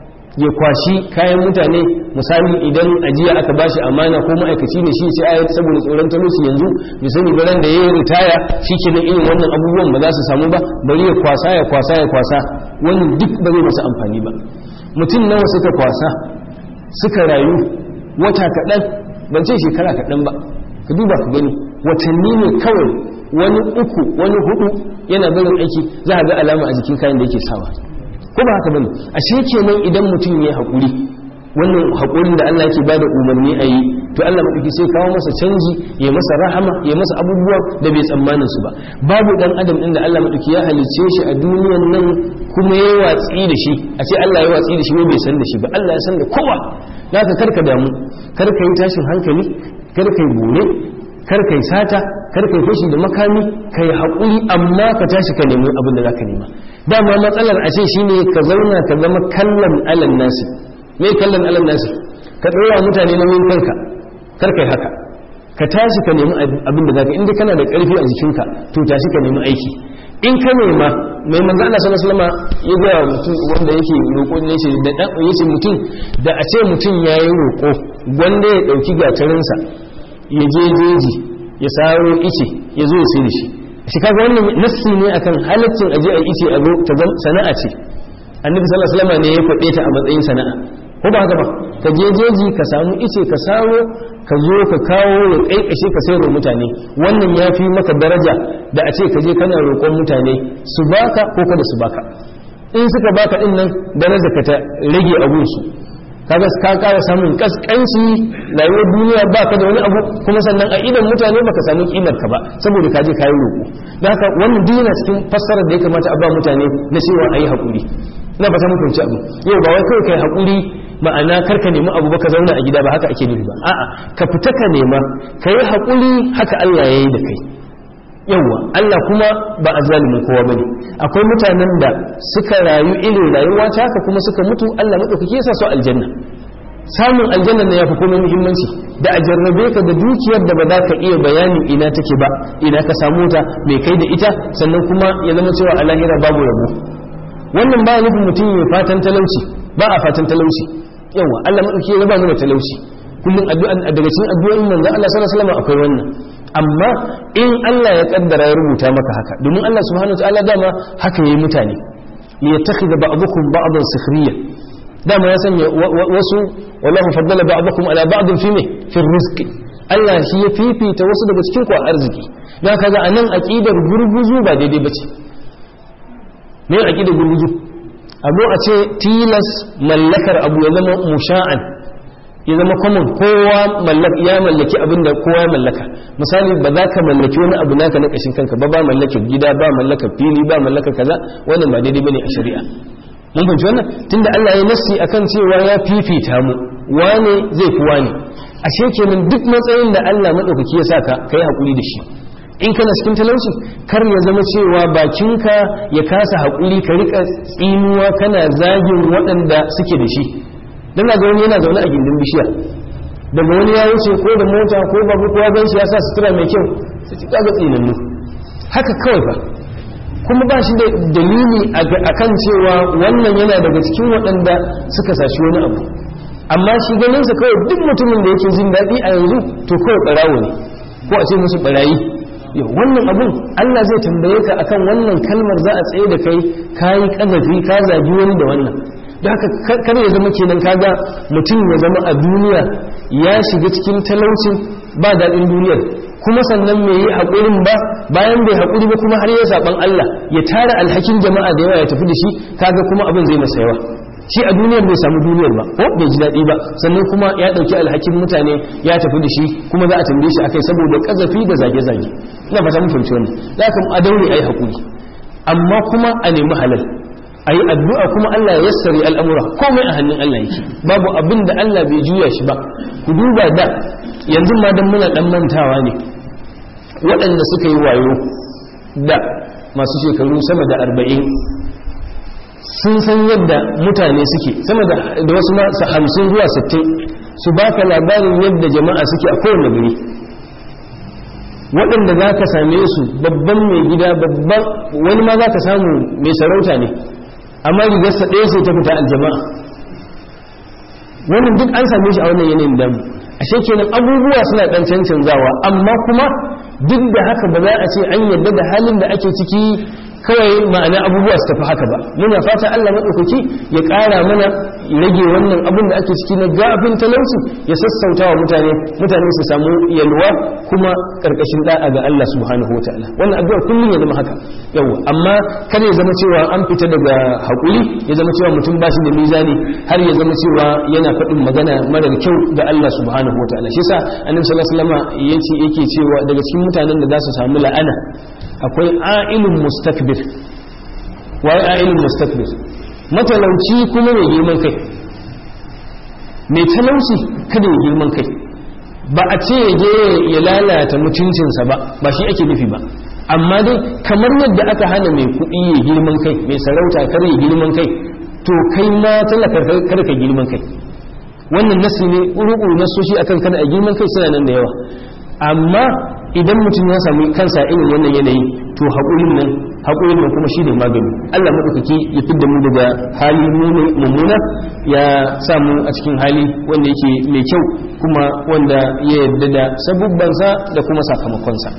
ya kwashi kayan mutane misali idan ajiya aka bashi amana ko ma'aikaci ne shi ce ayat saboda tsoron talauci yanzu bai sani garan da ya yi ritaya shi ke da irin wannan abubuwan ba za su samu ba bari ya kwasa ya kwasa ya kwasa wani duk ba zai masa amfani ba mutum nawa suka kwasa suka rayu wata kaɗan ban ce shekara kaɗan ba ka duba ka gani watanni ne kawai wani uku wani hudu yana barin aiki za a ga alama a jikin kayan da yake sawa ko ba haka bane ashe kenan idan mutum ya haƙuri wannan haƙurin da Allah yake bada umarni a yi to Allah madauki sai kawo masa canji ya masa rahama ya masa abubuwa da bai tsammanin su ba babu dan adam din da Allah madauki ya halice shi a duniyar nan kuma ya watsi da shi a ce Allah ya watsi da shi bai san da shi ba Allah ya san da kowa zaka karka damu karka yi tashin hankali karka yi bore karka yi sata karka yi fashi da makami kai haƙuri amma ka tashi ka nemi abin da zaka nema dama matsalar a ce shine ka zauna ka zama kallon alal nasi me kallon alal nasi ka ɗora mutane na yin kanka karka yi haka ka tashi ka nemi abin da zaka inda kana da ƙarfi a jikinka to tashi ka nemi aiki in ka nema mai manzo Allah sallallahu alaihi wasallam ya ga mutum wanda yake roƙo ne shi da dan yace mutum da a ce mutum yayi roƙo wanda ya dauki gatarinsa ya je jeji ya saro ice ya zo ya sai da shi shi kaga wannan nassi ne akan halaccin aje a ice a zo ta sana'a ce annabi sallallahu alaihi wasallam ne ya faɗe ta a matsayin sana'a ko ba haka ba ka je jeji ka samu ice ka saro ka zo ka kawo ya kaikashe ka sayar mutane wannan ya fi maka daraja da a ce ka je kana roƙon mutane su baka ko kada su baka in suka baka din nan daraja ka ta rage abun su kaga ka kara samun kaskanci rayuwar duniya baka da wani abu kuma sannan a idan mutane baka samu kimar ka ba saboda ka je kayi roƙo don haka wannan duk yana cikin fassarar da ya kamata a ba mutane na cewa ayi haƙuri na fata muku ci abu yau ba wai kai kai haƙuri ma'ana karka nemi abu baka zauna a gida ba haka ake nufi ba a'a ka fita ka nema ka yi haƙuri haka Allah ya yi da kai yawwa Allah kuma ba a zalimin kowa bane akwai mutanen da suka rayu irin rayuwa ta haka kuma suka mutu Allah madaukake ya sa su aljanna samun aljanna ne yafi komai muhimmanci da a jarrabe ka da dukiyar da ba za ka iya bayanin ina take ba ina ka samu ta mai kai da ita sannan kuma ya zama cewa a lahira babu rabo wannan ba nufin mutum ya fatan talauci ba a fatan talauci yawa Allah madauki ya raba mu da talauci kullum addu'an daga cikin addu'o'in manzo Allah sallallahu alaihi wasallam akwai wannan amma in Allah ya kaddara ya rubuta maka haka domin Allah subhanahu wataala dama haka yayi mutane li yattakhidha ba'dukum ba'dan sukhriya dama ya sanya wasu wallahu faddala ba'dukum ala ba'd fi me fi rizqi Allah shi ya fifita wasu daga cikin ku a arziki dan kaga anan aqidar gurguzu ba daidai bace me aqidar gurguzu abu a ce tilas mallakar abu ya zama musha'an ya zama common kowa ya mallaki abin da kowa ya mallaka misali ba za ka mallaki wani abu naka na kashin kanka ba ba mallakar gida ba mallakar fili ba mallakar kaza wannan ba daidai bane a shari'a mun fahimci wannan tunda Allah ya nassi akan cewa ya fifita mu wane zai fi wane ashe kenan duk matsayin da Allah madaukaki ya saka kai hakuri da shi in kana cikin talauci kar ya zama cewa bakinka ya kasa haƙuri ka rika tsinuwa kana zagin waɗanda suke da shi dan ga wani yana zaune a gindin bishiya daga wani ya wuce ko da mota ko babu kowa gan shi ya sa sutura mai kyau sai ci kaga tsinannu haka kawai fa kuma ba shi da dalili a kan cewa wannan yana daga cikin waɗanda suka sashi wani abu amma shi ganinsa kawai duk mutumin da yake jin daɗi a yanzu to kawai ɓarawo ne ko a ce musu ɓarayi wannan abun Allah zai tambaye ka akan wannan kalmar za a tsaye da kai kayi ƙazafi ka zagi wani da wannan da haka kar ya zama kenan kaga mutum ya zama a duniya ya shiga cikin talaucin ba daɗin duniyar kuma sannan mai yi haƙurin ba bayan bai haƙuri ba kuma har ya saɓan Allah ya tara alhakin jama'a da yawa ya tafi da shi kaga kuma abin zai masa yawa shi a duniyar bai samu duniyar ba ko bai ji daɗi ba sannan kuma ya ɗauki alhakin mutane ya tafi da shi kuma za a tambaye shi akai saboda ƙazafi da zage-zage ina fata mun fahimci wannan za ka a daure a yi haƙuri amma kuma a nemi halal a yi addu'a kuma Allah ya yassare al'amura komai a hannun Allah yake babu abin da Allah bai juya shi ba ku duba da yanzu ma don muna ɗan mantawa ne waɗanda suka yi wayo da masu shekaru sama da arba'in sun san yadda mutane suke sama da wasu masu hamsin zuwa sittin su baka labarin yadda jama'a suke a kowane gari waɗanda za ka same su babban mai gida babban wani ma za ka samu mai sarauta ne amma rigarsa ɗaya sai ta fita aljama'a wannan duk an same shi a wannan yanayin damu ashe kenan abubuwa suna ɗan cancanzawa amma kuma duk da haka ba za a ce an yarda da halin da ake ciki kawai ma'ana abubuwa su tafi haka ba muna fata Allah maɗaukaki ya ƙara mana rage wannan abin da ake ciki na gafin talauci ya sassauta wa mutane mutane su samu yalwa kuma ƙarƙashin da'a ga Allah subhanahu wa ta'ala wannan addu'ar kullum ya zama haka yawa amma kar ya zama cewa an fita daga haƙuri ya zama cewa mutum ba shi da mizani har ya zama cewa yana faɗin magana marar kyau ga Allah subhanahu wa ta'ala shi yasa annabi sallallahu alaihi wasallam yace yake cewa daga cikin mutanen da za su samu la'ana akwai a'ilun mustakbir wai a'ilun mustakbir matalauci kuma mai girman kai mai talauci kada ya girman kai ba a ce ya je ya lalata mutuncinsa ba ba shi ake nufi ba amma dai kamar yadda aka hana mai kuɗi ya girman kai mai sarauta kar ya girman kai to kai ma talaka kar ka girman kai wannan nasi ne ƙuruƙuru nasoshi akan kada a girman kai suna nan da yawa amma idan mutum ya sami kansa irin wannan yanayi to haƙurin nan haƙurin nan kuma shi ne magani Allah maɗaukaki ya fidda mu daga hali mummuna ya samu a cikin hali wanda yake mai kyau kuma wanda ya yarda da sabubbansa da kuma sakamakonsa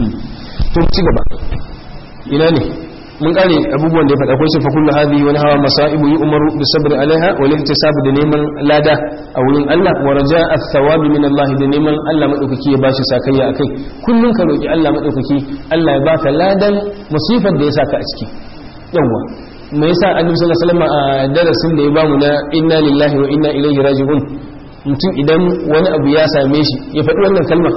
to ci gaba ina ne mun kare abubuwan da ya faɗa kwai fa kullu hadhihi wa hawa masaibu yu'maru bis sabri alaiha wa lihtisab da neman lada a wurin Allah wa raja'a ath-thawabi min Allah da neman Allah madaukaki ya bashi sakayya akai kullun ka roki Allah madaukaki Allah ya baka ladan musifar da ya saka a ciki yawa me yasa annabi sallallahu alaihi wasallam a darasin da ya bamu na inna lillahi wa inna ilaihi raji'un mutum idan wani abu ya same shi ya faɗi wannan kalma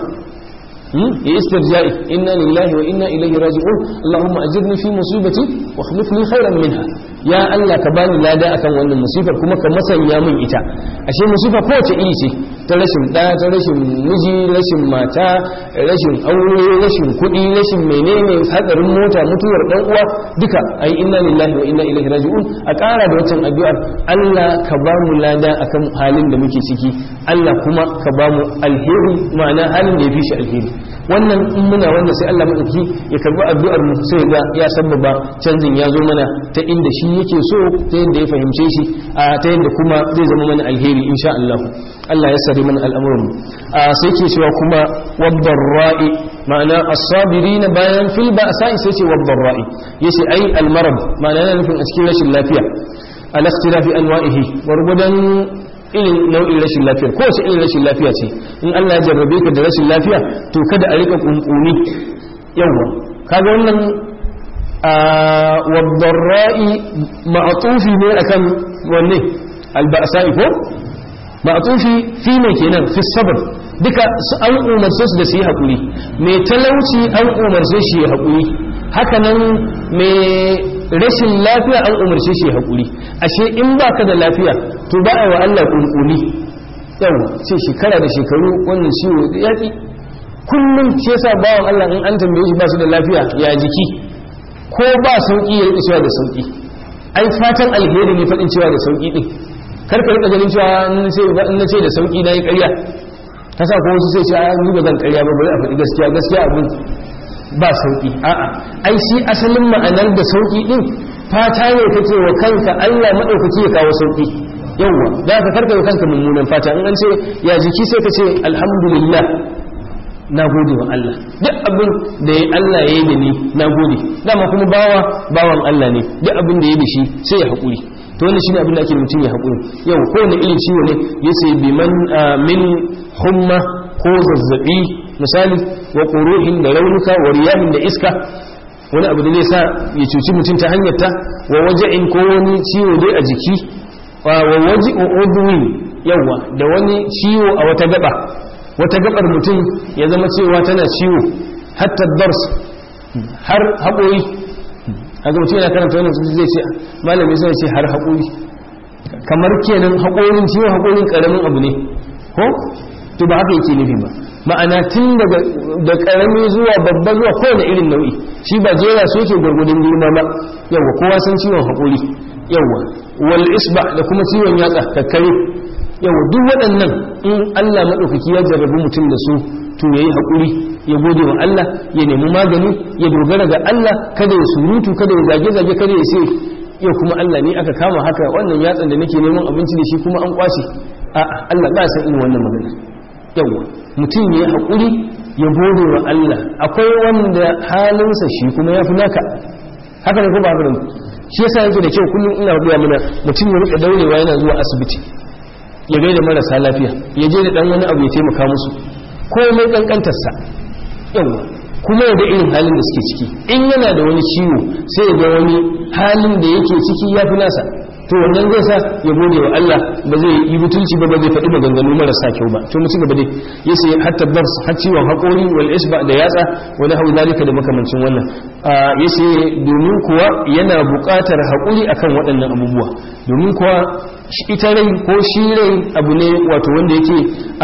ya istirja'i inna lillahi wa inna ilaihi raji'un Allahumma ajirni fi musibati wa akhlif li khairan minha ya Allah ka bani lada akan wannan musifar kuma ka masanya min ita ashe musifa kowace iri ce ta rashin da ta rashin miji rashin mata rashin aure rashin kuɗi rashin menene hadarin mota mutuwar dan uwa duka ai inna lillahi wa inna ilaihi raji'un a ƙara da wancan addu'ar Allah ka ba mu lada akan halin da muke ciki Allah kuma ka ba mu alheri ma'ana halin da ya fi shi alheri wannan in muna wanda sai Allah madauki ya karbi addu'ar mu sai ga ya sabbaba canjin ya zo mana ta inda shi yake so ta yadda ya fahimce shi a ta yadda kuma zai zama mana alheri insha Allah Allah ya sare mana al'amuran mu sai ke cewa kuma wad-dharra'i ma'ana as-sabirin bayan fil ba'sa'i sai ce wad-dharra'i yace ai al-marad ma'ana yana nufin a cikin rashin lafiya ala ikhtilafi anwa'ihi wargudan irin nau'in rashin lafiyar kowace irin rashin lafiya ce in Allah ya jarrabe ka da rashin lafiya to kada a rika kunkuni yawa kaga wannan wadarra'i ma'atufi ne akan wanne alba'sa'i ko ma'atufi fi ne kenan fi sabr duka an umarce su da su yi hakuri mai talauci an umarce shi ya hakuri haka nan mai rashin lafiya an umarce shi haƙuri ashe in baka da lafiya to ba a wa Allah kunkuni yau sai shekara da shekaru wannan ciwo yaƙi kullum shi yasa bawan Allah in an tambaye shi ba shi da lafiya ya jiki ko ba sauki ya rika cewa da sauki ai fatan alheri ne fadin cewa da sauki din kar ka rika ganin cewa in sai in nace da sauki nayi ƙarya kasa ko wasu sai ce a ni ba zan ƙarya ba bari a faɗi gaskiya gaskiya abin ba sauki a'a ai shi asalin ma'anar da sauki din fata ne kake wa kanka Allah madaukaki ya kawo sauki yawa da ka karka wa kanka mummunan fata in an ce ya jiki sai ka ce alhamdulillah na gode wa Allah duk abin da ya Allah ya yi da ni na gode dama kuma bawa bawan Allah ne duk abin da ya da shi sai ya haƙuri to wannan shine abin da ake mutum ya haƙuri yau ko wani irin ciwo ne yace bi man min humma ko zazzabi misali wa quruhin da raunuka wa riyahin da iska wani abu da zai sa ya cuci mutum ta hanyar ta wa waja'in ko wani ciwo dai a jiki wa waji'u udwin yawa da wani ciwo a wata gaba wata gabar mutum ya zama cewa tana ciwo hatta dars har haƙori haka mutum yana karanta wannan sun zai ce malami sai ce har haƙori kamar kenan haƙorin ciwon haƙorin ƙaramin abu ne ko to ba haka yake nufi ba ma'ana tun daga da ƙarami zuwa babba zuwa kowane irin nau'i shi ba jera su yake gwargwadon girma ba yawa kowa san ciwon haƙori yawa wal isba da kuma ciwon yatsa kakkare yawa duk waɗannan in Allah maɗaukaki ya jarrabu mutum da su to yayi haƙuri ya gode wa Allah ya nemi magani ya dogara ga Allah kada ya surutu kada ya zage-zage kada ya sai yau kuma Allah ne aka kama haka wannan yatsan da nake neman abinci da shi kuma an kwashe a'a Allah ba san irin wannan magana yawa mutum yayi haƙuri ya gode wa Allah akwai wanda halinsa shi kuma ya fi naka haka ne ko ba haka shi yasa yake da kyau kullum ina biya mana mutum ya rika daurewa yana zuwa asibiti ya gaida marasa lafiya ya je da dan wani abu ya taimaka musu komai kankantarsa yawa kuma da irin halin da suke ciki in yana da wani ciwo sai ga wani halin da yake ciki ya fi nasa to wannan zai sa ya gode wa Allah ba zai yi mutunci ba ba zai faɗi maganganu marasa kyau ba to mutum gaba dai ya sai hatta dars har ciwon haƙori wal isba da yatsa wani hau zalika da makamancin wannan ya sai domin kuwa yana buƙatar haƙuri akan waɗannan abubuwa domin kuwa ita rai ko shi rai abu ne wato wanda yake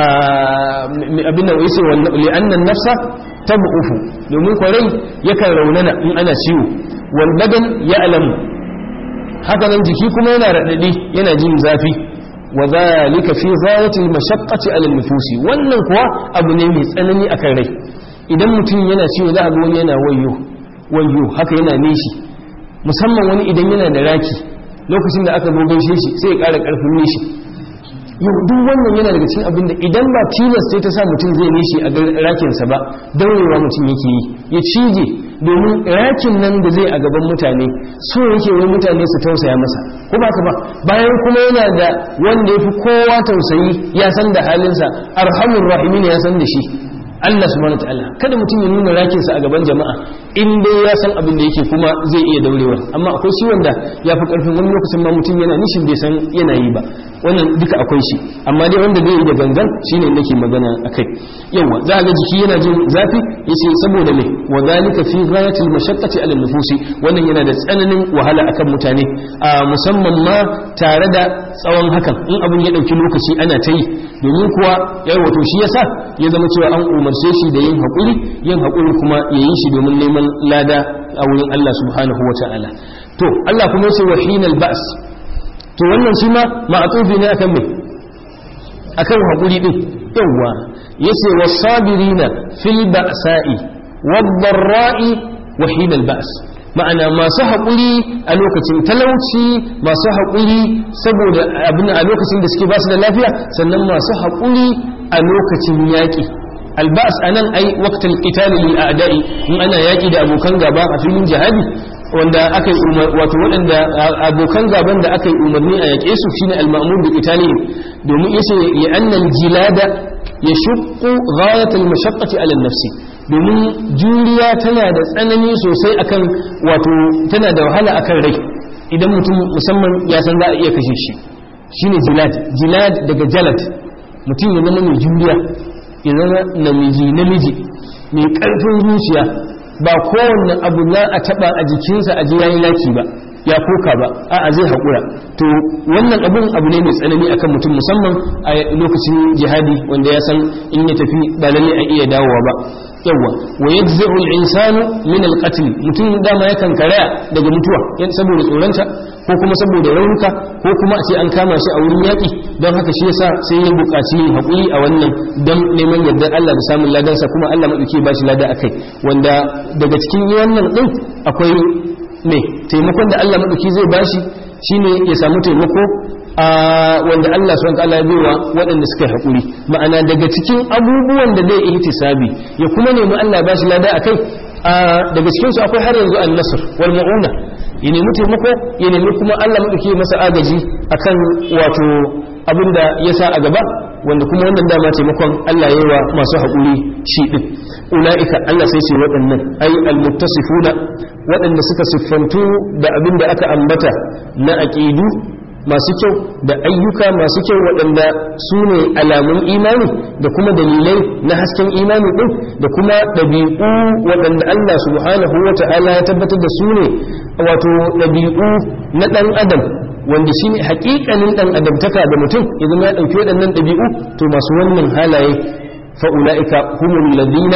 abin da yace wannan li'annan nafsa tabu'ufu domin kuwa rai yakan raunana in ana ciwo wal badan ya'lamu haka nan jiki kuma yana raɗaɗi yana jin zafi wa zalika fi ghayatil mashaqqati 'ala an-nufusi wannan kuwa abu ne mai tsanani akan rai idan mutum yana ciwo za a ga wani yana wayo wayo haka yana nishi musamman wani idan yana da raki lokacin da aka zo gaishe shi sai ya ƙara ƙarfin nishi yau duk wannan yana daga cikin abin da idan ba tilas sai ta sa mutum zai nishi a rakinsa ba daurewa mutum yake yi ya cije domin rakin nan da zai a gaban mutane so yake wani mutane su tausaya masa ko ba ka ba bayan kuma yana da wanda ya fi kowa tausayi ya san da halinsa arhamur rahimin ya san da shi Allah subhanahu wataala kada mutum ya nuna rakinsa a gaban jama'a in dai ya san abin da yake kuma zai iya daurewa amma akwai shi wanda ya fi karfin wani lokacin ma mutum yana nishin bai san yana yi ba wannan duka akwai shi amma dai wanda zai yi da gangan shine nake magana akai yawa za ga jiki yana jin zafi yace saboda me wa zalika fi ghayatil mashaqqati ala nufusi wannan yana da tsananin wahala akan mutane a musamman ma tare da tsawon hakan in abin ya dauki lokaci ana ta yi domin kuwa yawa to shi yasa ya zama cewa an umarce shi da yin haƙuri yin haƙuri kuma ya yi shi domin neman lada a wurin Allah subhanahu wa ta'ala to Allah kuma ya ce wa hinal ba's to wannan shi ma ma'atufi ne akan me akan haƙuri din yawa yace wasabirina fil ba'sa'i wad-dharra'i wa hinal ba's ma'ana masu haƙuri a lokacin talauci masu haƙuri saboda abin a lokacin da suke basu da lafiya sannan masu haƙuri a lokacin yaƙi albas anan ai waqtal qital lil a'da'i in ana yaki da abokan gaba a filin jihadi wanda aka yi wato waɗanda abokan gaban da aka yi umarni a yake su shine al-ma'mur bi qitalihim domin yace ya annal jilada yashqu ghayat al-mashaqqati ala an-nafsi domin juriya tana da tsanani sosai akan wato tana da wahala akan rai idan mutum musamman ya san za a iya kashe shi shine jilad jilad daga jalad mutum ya zama mai juriya ya zama namiji namiji mai ƙarfin zuciya ba kowanne abu na a taɓa a jikinsa a jiyayi laki ba ya koka ba a'a zai haƙura. To wannan abun abu ne mai tsanani akan mutum, musamman a lokacin jihadi wanda ya san in ya tafi ba lalle a iya dawowa ba. Yawwa wa yajzi'u al-insanu min al-qatl, mutum dama yakan karaya daga mutuwa yan saboda tsoronta ko kuma saboda raunuka ko kuma a ce an kama shi a wurin yaƙi, don haka shi yasa sai ya buƙaci yin haƙuri a wannan don neman yardar Allah da samun ladansa, kuma Allah madauki ba shi lada akai, wanda daga cikin wannan din akwai me taimakon da Allah madauki zai bashi shine ya samu taimako a wanda Allah subhanahu wa ta'ala ya baiwa waɗanda suka yi haƙuri. Ma'ana daga cikin abubuwan da zai ihtisabi ya kuma nemi Allah ba shi lada akai, daga cikin su akwai har yanzu an-nasr wal mu'una, ya nemi taimako ya nemi kuma Allah madauki masa agaji akan wato abinda ya sa a gaba, wanda kuma wannan dama taimakon Allah yayi wa masu haƙuri shi din. Ulaika Allah sai ce waɗannan ay al-muttasifuna, waɗanda suka siffantu da abinda aka ambata na aqidu masu kyau da ayyuka masu kyau, waɗanda su ne alamun imani da kuma dalilai na hasken imani ɗin, da kuma ɗabi'u waɗanda Allah subhanahu wa ta'ala ya tabbatar da su ne wato ɗabi'u na ɗan adam, wanda shi ne haƙiƙanin ɗan adamtaka da mutum idan ya ɗauki waɗannan ɗabi'u, to masu wannan halaye fa'ula'ika humul ladina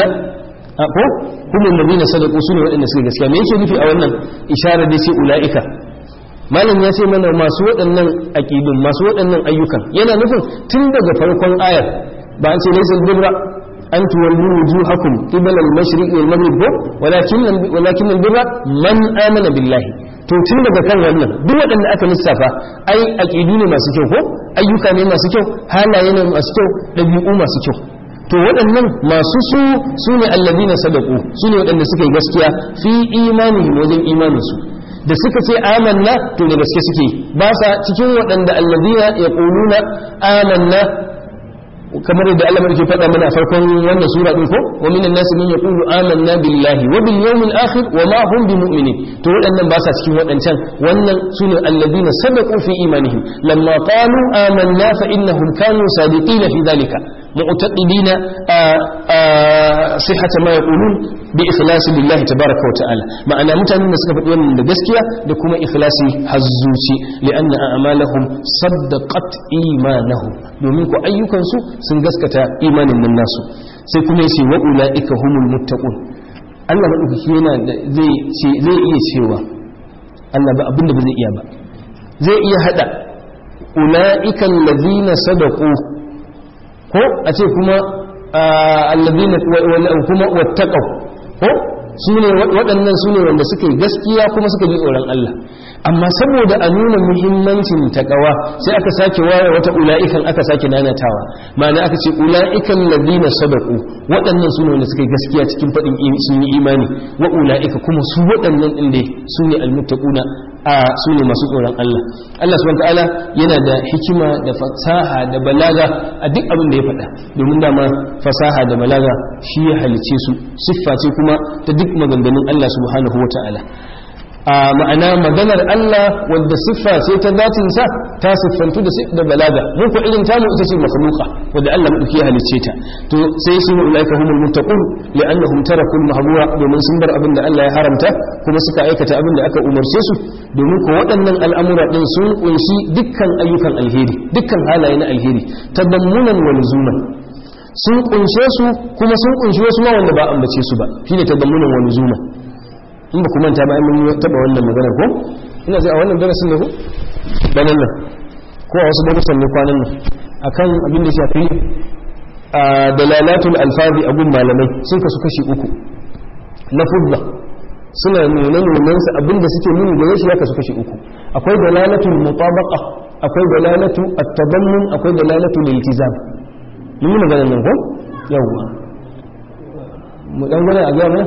ko humul ladina sadaqu, su ne waɗanda suka gaskiya. Me yake nufi a wannan isharar da sai ula'ika? Malam ya ce mana masu waɗannan aƙidun masu waɗannan ayyukan, yana nufin tun daga farkon ayar ba an ce laysal birra an tuwallu wujuhakum qibala al-mashriq wal maghrib walakin walakin al-birra man amana billahi. To tun daga kan wannan duk waɗanda aka lissafa ai aƙidu ne masu kyau ko ayyuka ne masu kyau, halaye ne masu kyau, ɗabi'u masu kyau. To waɗannan masu su su ne alladina sadaqu, su ne waɗanda suka yi gaskiya fi imanihim wajen imaninsu, da suka ce amanna to da gaske suke, ba sa cikin waɗanda alladina yaquluna amanna, kamar da Allah yake faɗa mana a farkon wannan sura din ko wa minan nas man yaqulu amanna billahi wa bil yawmil akhir wa ma hum bimu'minin. To waɗannan ba sa cikin waɗancan, wannan sune alladina sadaqu fi imanihim lamma qalu amanna fa innahum kanu sadiqina fi dhalika mu'taqidina sihhata ma yaqulun bi ikhlasi billahi tabaaraka wa ta'ala. Ma'ana mutanen da suka faɗi wannan da gaskiya da kuma ikhlasi hazzuci, li'anna a'malahum saddaqat imanahum, domin ko ayyukansu sun gaskata imanin nan nasu. Sai kuma yace wa ulaika humul muttaqun. Allah madaukaki yana zai ce zai iya cewa Allah ba abinda ba zai iya ba, zai iya hada ulaika allazina sadaqu ko a ce kuma allazina kuma wattaqu ko sune waɗannan sune wanda suka yi gaskiya kuma suka ji tsoron Allah. Amma saboda a nuna muhimmancin takawa sai aka sake ware wata ula'ikan aka sake nanatawa, ma'ana aka ce ula'ikan ladina sadaqu, waɗannan su ne wanda suka yi gaskiya cikin faɗin sun yi imani, wa ula'ika kuma su waɗannan ɗin dai su ne almuttaquna, a su ne masu tsoron Allah. Allah subhanahu ta'ala yana da hikima da fasaha da balaga a duk abin da ya faɗa, domin dama fasaha da balaga shi ya halice su, siffa ce kuma ta duk maganganun Allah subhanahu wa ta'ala. a ma'ana maganar Allah wadda siffa ce ta zatinsa ta siffantu da balaga, mun ko irin tamu ita ce makhluqa wadda Allah madauki ya halicce ta. To sai su ulaika humul muttaqun li'annahum tarakul mahbura, domin sun bar abin da Allah ya haramta kuma suka aikata abin da aka umarce su, domin ko waɗannan al'amura din sun kunshi dukkan ayyukan alheri, dukkan halaye na alheri, tadammunan wa luzuman, sun kunshe su kuma sun kunshi wasu ma wanda ba ambace su ba, shine tadammunan wa luzuman. in ba kuma ta ba mun taba wannan magana ko ina zai a wannan darasin ne ko banan nan ko a wasu darasin ne kwanan nan akan abin da shafi dalalatul alfazi a gun malamai sun kasu kashi uku. lafuzza suna nuna nunan su abin da suke nuni da shi ya kasu kashi uku. akwai dalalatul mutabaqa, akwai dalalatu at-tadammun, akwai dalalatul iltizam. mun yi magana nan ko yawa mu dan gane a ga mana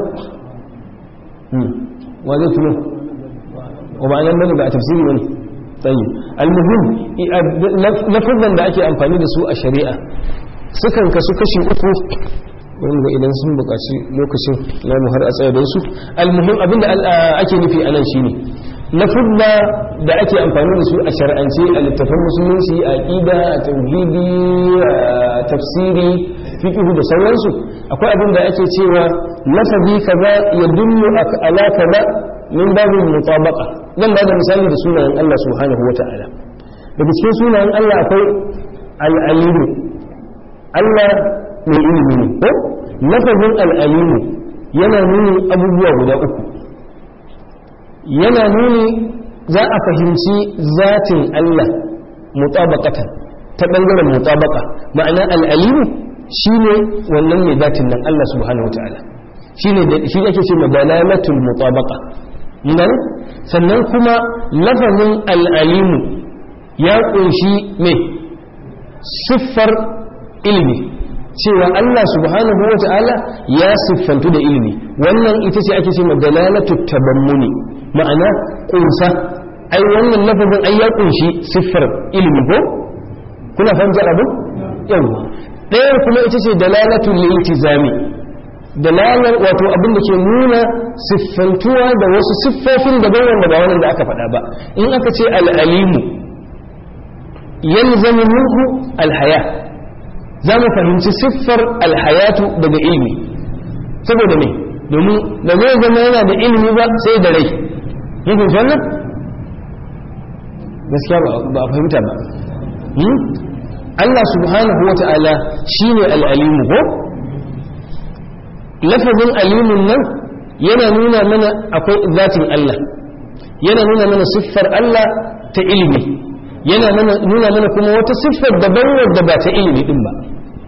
wa zai tuno wa ba nan bane ba a tafsiri bane. tayyib almuhim lafazan da ake amfani da su a shari'a sukan kasu kashi uku, wanda idan sun buƙaci lokacin namu har a tsaya da su. almuhim abinda ake nufi anan shine lafazza da ake amfani da su a shar'ance a littafin musulunci, a aqida, a tauhidi, a tafsiri, fiqh da sauransu. akwai abin da ake cewa lafazi kaza ya dullu ala kaza min babin mutabaqa, zan ba da misali da sunayen Allah subhanahu wata'ala daga cikin sunayen Allah akwai al-alimu Allah mai ilimi ne ko lafazin al-alimu yana nuni abubuwa guda uku yana nuni za a fahimci zatin Allah mutabaqatan ta bangaren mutabaka ma'ana al-alimu shine wannan mai zatin nan Allah subhanahu wata'ala shine da shi ake ce madalalatul mutabaqa nan sannan kuma lafazin al-alimu ya kunshi mai siffar ilimi cewa Allah subhanahu wata'ala ya siffantu da ilimi wannan ita ce ake ce madalalatul tabammuni ma'ana kunsa ai wannan lafazin ai ya kunshi siffar ilimi ko kuna fahimta abu yawa ɗaya kuma ita ce dalalatul iltizami dalalar wato abin da ke nuna siffantuwa da wasu siffofin daban wanda ba wannan da aka faɗa ba in aka ce al'alimu yalzamu minhu alhaya za mu fahimci siffar alhayatu daga ilmi saboda me domin da zai zama yana da ilmi ba sai da rai yin wannan gaskiya ba a fahimta ba Allah subhanahu wa ta'ala shi ne al'alimu ko? lafazin alimun nan yana nuna mana akwai zatin Allah yana nuna mana siffar Allah ta ilimi yana nuna mana kuma wata siffar daban wadda ba ta ilimi din ba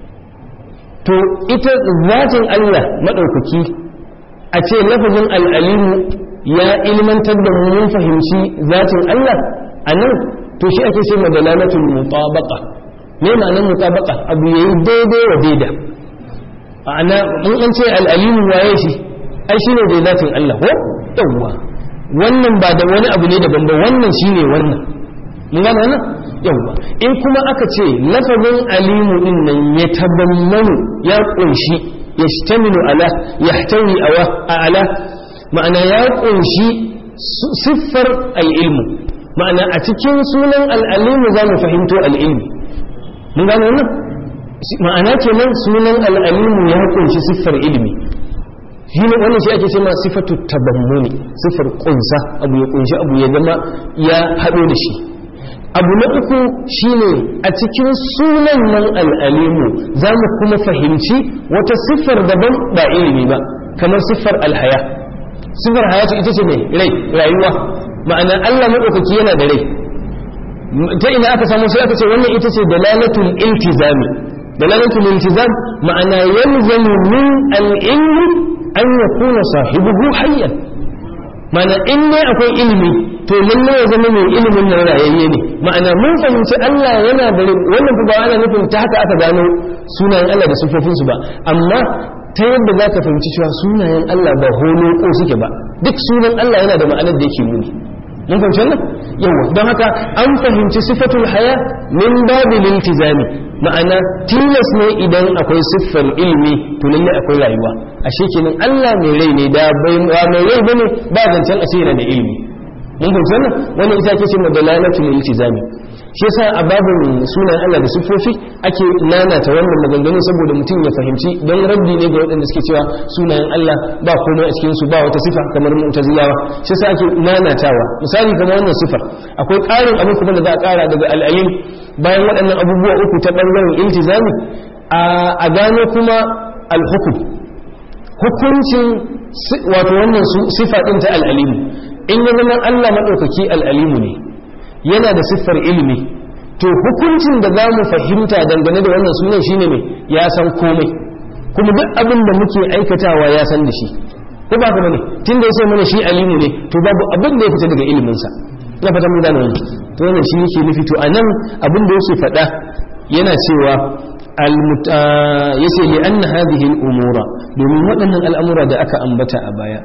to ita zatin Allah maɗaukaki a ce lafazin al'alimu ya ilmantar da mun fahimci zatin Allah a nan to shi ake ce madalalatul mutabaqa me ma'anar mutabaqa abu yayi daidai wa daida ana in an ce al-alimu waye shi ai shine da zatin Allah ko yawa wannan ba da wani abu ne daban ba wannan shine wannan mun gane wannan yawa in kuma aka ce lafazin alimu din nan ya tabammanu ya kunshi yashtamilu ala yahtawi awa ala ma'ana ya kunshi siffar al-ilmu ma'ana a cikin sunan al-alimu za mu fahimto al-ilmi mun gane wannan ma'ana kenan sunan al-alimu ya kunshi siffar ilimi shi ne wannan shi ake ce ma sifatu tabammuni siffar kunsa abu ya kunshi abu ya zama ya haɗo da shi abu na uku shine a cikin sunan nan al-alimu za mu kuma fahimci wata siffar daban ba ilimi ba kamar siffar al-haya siffar hayatu ita ce mai rai rayuwa ma'ana Allah maɗaukaki yana da rai ta ina aka samu sai aka ce wannan ita ce dalalatul iltizami dalalatul iltizam ma'ana yalzamu min al-ilmi an yakuna sahibuhu hayyan ma'ana in ne akwai ilimi to lalle ya zama mai ilimin nan rayayye ne ma'ana mun fahimci Allah yana da rai wannan ba ana nufin ta haka aka gano sunayen Allah da sifofinsu ba amma ta yadda za ka fahimci cewa sunayen Allah ba holo ko suke ba duk sunan Allah yana da ma'anar da yake nuni mun fahimci wannan yawa don haka an fahimci sifatul haya min babil iltizami ma'ana tilas ne idan akwai siffar ilimi to lalle akwai rayuwa ashe kenan Allah mai rai ne da bai mai rai bane ba zancen a ce yana da ilimi mun fahimci wannan wannan ita ake cewa dalalatul iltizami shi yasa a babin sunan Allah da siffofi ake nanata wannan maganganun saboda mutum ya fahimci don raddi ne ga waɗanda suke cewa sunayen Allah ba komai a cikin su ba wata sifa kamar mu'tazilawa shi yasa ake nanatawa misali kamar wannan sifar akwai ƙarin abin kuma da za a ƙara daga al-alim bayan waɗannan abubuwa uku ta ɓangaren iltizami a gano kuma al-hukum hukuncin wato wannan sifa ɗin ta al-alimu in ya zama Allah maɗaukaki al-alimu ne yana da siffar ilimi to hukuncin da za mu fahimta dangane da wannan sunan shine mai ya san komai kuma duk abin da muke aikatawa ya san da shi ko ba ka bane tunda ya sai mana shi alimu ne to babu abin da ya fita daga iliminsa na fata mun gane wannan to wannan shi yake nufi to anan abin da yake faɗa yana cewa yace li anna hadhihi al-umura domin waɗannan al'amura da aka ambata a baya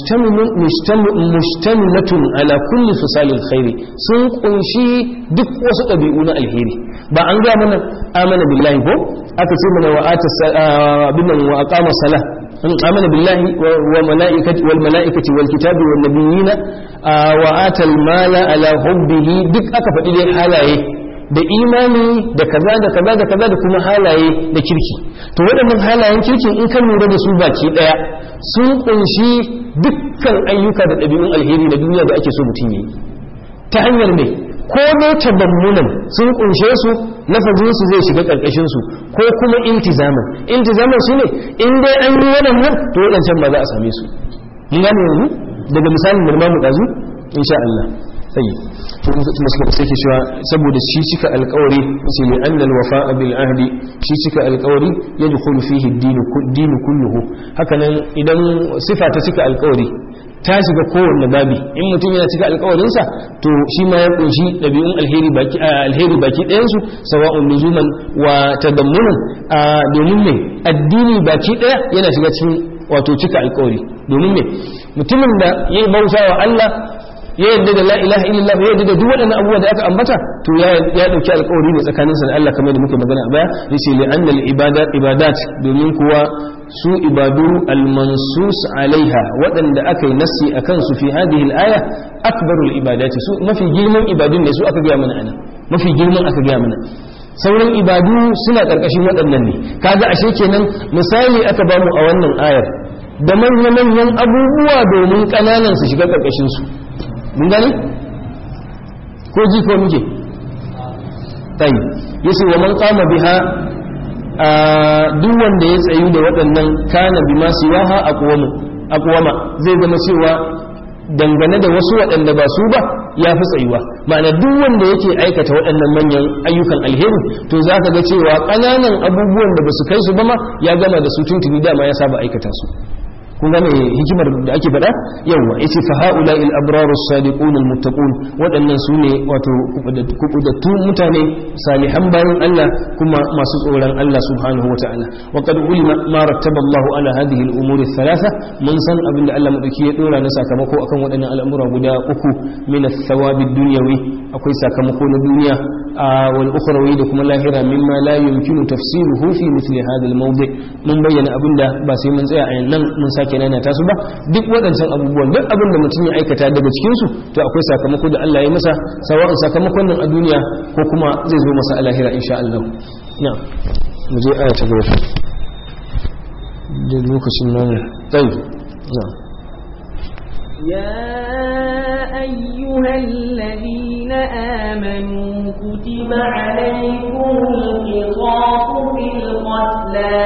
mustamilatun ala kulli fisalil khairi sun kunshi duk wasu ɗabi'u na alheri ba an ga mana amana billahi ko aka ce mana wa ata binan wa aqama salah amana billahi wa malaikati wal malaikati wal kitabi wan nabiyina wa ata al mala ala hubbihi duk aka faɗi dai halaye da imani da kaza da kaza da kaza da kuma halaye da kirki. To waɗannan halayen kirkin in ka lura da su baki ɗaya sun kunshi dukkan ayyuka da ɗabi'un alheri na duniya da ake so mutum yi ta hanyar ne ko ne tabammunan sun kunshe su lafazin su zai shiga karkashin su ko kuma iltizaman iltizaman shine in dai an yi waɗannan to waɗancan ba za a same su mun gane yanzu daga misalin da mu dazu insha Allah sai kuma suka sai ke cewa saboda shi cika alƙawari sai li anna alwafa'a bil ahdi shi cika alƙawari yadkhulu fihi ad-din kulluhu haka nan idan sifa ta cika alƙawari ta shiga kowanne babi in mutum yana cika alƙawarinsa to shi ma ya kunshi ɗabi'un alheri baki alheri baki ɗayansu sawa'un luzuman wa tadammunan domin ne addini baki ɗaya yana shiga cikin wato cika alƙawari domin ne mutumin da ya bauta wa Allah ya yadda da la ilaha illallah ya yadda da duk waɗannan abubuwa da aka ambata to ya ya dauki alƙawari ne tsakaninsa da Allah kamar da muke magana a baya yace li annal ibadat ibadat domin kuwa su ibadu al-mansus alaiha waɗanda aka yi nassi akan su fi hadhihi al-aya akbarul ibadati su mafi girman ibadun ne su aka ga mana ana mafi girman aka ga mana sauran ibadu suna karkashin waɗannan ne kaga ashe kenan misali aka bamu a wannan ayar da manya-manyan abubuwa domin kananan su shiga karkashin su mun gane ko ji ko muke tayi yace wa man qama biha duk wanda ya tsayu da waɗannan kana bi masu yaha a kuwama zai zama cewa dangane da wasu waɗanda ba su ba ya fi tsayuwa ma'ana duk wanda yake aikata waɗannan manyan ayyukan alheri to za ka ga cewa ƙananan abubuwan da ba su kai su ba ma ya gama da su tuntuni dama ya saba aikata su kun gane hikimar da ake faɗa yawa yace fa haula il abraru sadiqun al muttaqun waɗannan su ne wato kubudattu mutane salihan bayan Allah kuma masu tsoron Allah subhanahu wa ta'ala wa qad ulima ma rattaba Allah ala hadhihi al umuri thalatha mun san abin da Allah madauki ya dora na sakamako akan waɗannan al'amura guda uku min al thawabi dunyawi akwai sakamako na duniya wal ukhrawi da kuma lahira mimma la yumkinu tafsiruhu fi mithli hadha al mawdi mun bayyana abinda ba sai mun tsaya a nan mun sake kenan ta su ba duk waɗancan abubuwan duk abin da mutum ya aikata daga cikinsu to akwai sakamako da Allah ya masa sawa'un sakamakon nan a duniya ko kuma zai zo masa a lahira insha Allah na'am mu je aya ta gaba da lokacin nan tayi na'am يا أيها الذين آمنوا كتب عليكم القصاص في القتلى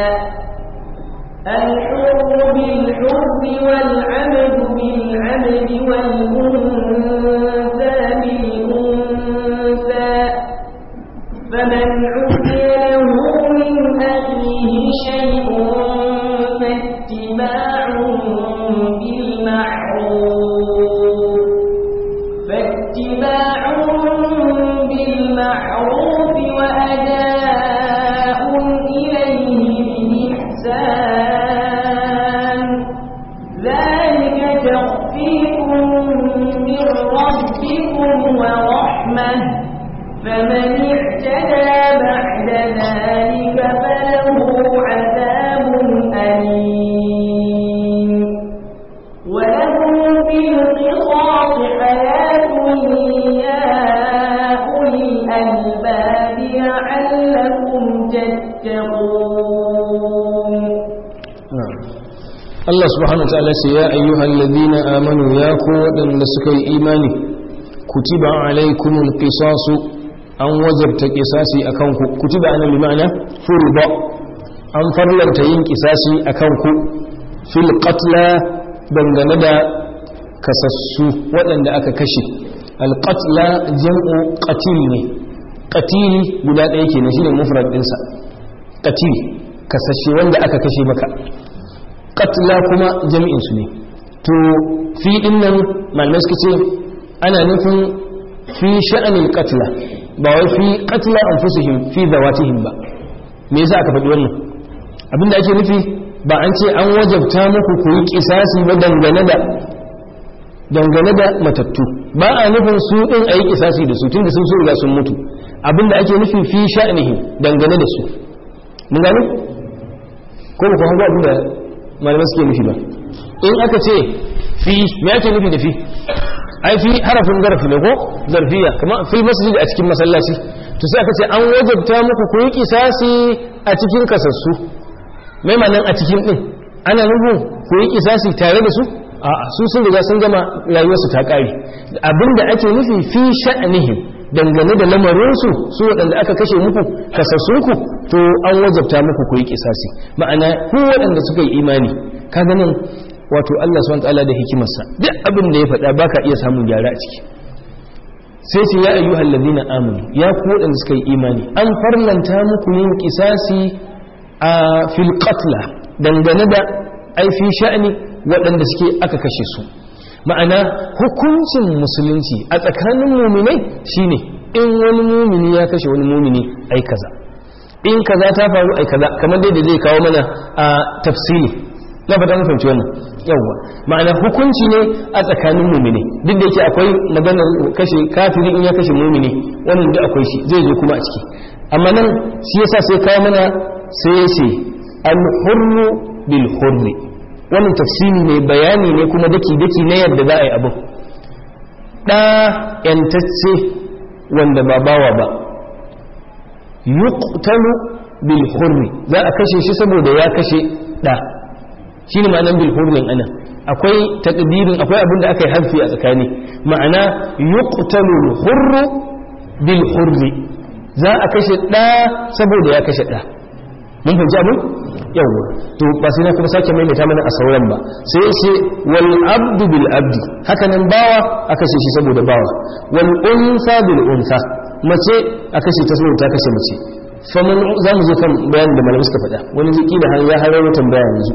الحر بالحر والعبد بالعبد والأنثى بالأنثى فمن عفي له من أخيه شيء فاتباع بالمعروف فاتباع بالمعروف وأداء إليه بإحسان ذلك تخفيف من ربكم ورحمة فمن اعتدى بعد ذلك فله عذاب أليم ولكم في القصاص حياة يا أولي الألباب لعلكم تتقون. Allah subhanahu wa ta'ala ce ya ayyuhal ladina amanu ya ku waɗanda suka yi imani kutiba alaykumul qisasu an wajabta qisasi akan ku kutiba ana bi ma'ana furida an farlanta yin qisasi akan ku fil qatla dangane da kasassu waɗanda aka kashe al qatla jam'u qatil ne qatil guda ɗaya kenan shine mufrad ɗinsa qatil kasashe wanda aka kashe maka qatla kuma jami'in su ne to fi dinnan malamai suka ce ana nufin fi sha'anil qatla ba wai fi qatla anfusihim fi zawatihim ba me yasa aka faɗi wannan abinda ake nufi ba an ce an wajabta muku ku yi kisasi ba dangane da dangane da matattu ba a nufin su din ayi kisasi da su tunda sun so riga sun mutu abinda ake nufi fi sha'anihim dangane da su mun gane ko ba ku hango abinda malamai suke nufi ba in aka ce fi me ake nufi da fi ai fi harafin zarfi ne ko zarfiya kamar fi masjid a cikin masallaci to sai aka ce an wajabta muku ku yi kisasi a cikin kasassu mai manan a cikin din ana nufin ku yi kisasi tare da su a'a su sun riga sun gama rayuwarsu ta kare abinda ake nufi fi sha'anihim dangane da lamarinsu su waɗanda aka kashe muku kasassunku to an wajabta muku ku yi kisasi ma'ana ku waɗanda suka yi imani ka ganin wato Allah subhanahu wa ta'ala da hikimarsa duk abin da ya faɗa baka iya samun gyara a ciki sai ce ya ayyuhal ladina amanu ya ku waɗanda suka yi imani an farlanta muku yin kisasi a fil qatla dangane da ai fi sha'ani waɗanda suke aka kashe su ma'ana hukuncin musulunci a tsakanin muminai shine in wani mumini ya kashe wani mumini ai kaza in kaza ta faru ai kaza kamar dai da zai kawo mana a tafsiri na fata mun fahimci wannan yawa ma'ana hukunci ne a tsakanin mumini duk da yake akwai maganar kashe kafiri in ya kashe mumini wannan duk akwai shi zai zo kuma a ciki amma nan shi yasa sai kawo mana sai ya ce al-hurru bil hurri wannan tafsiri ne bayani ne kuma daki-daki na yadda za a yi abin ɗa ‘yantacce wanda ba bawa ba yuqtalu bil hurri za a kashe shi saboda ya kashe ɗa shi ne ma'anan bil hurrin ana akwai takdirin akwai abin da aka yi harfi a tsakani ma'ana yuqtalu hurru bil hurri za a kashe ɗa saboda ya kashe ɗa mun fahimci abin yawwa to ba sai na kuma sake maimaita mana a sauran ba sai sai wal abdu bil abdi haka nan bawa aka kashe shi saboda bawa wal unsa bil unsa mace aka kashe ta saboda ta kashe mace faman za mu je kan bayanin da malamai suka faɗa wani ziki da har ya hararo tambaya yanzu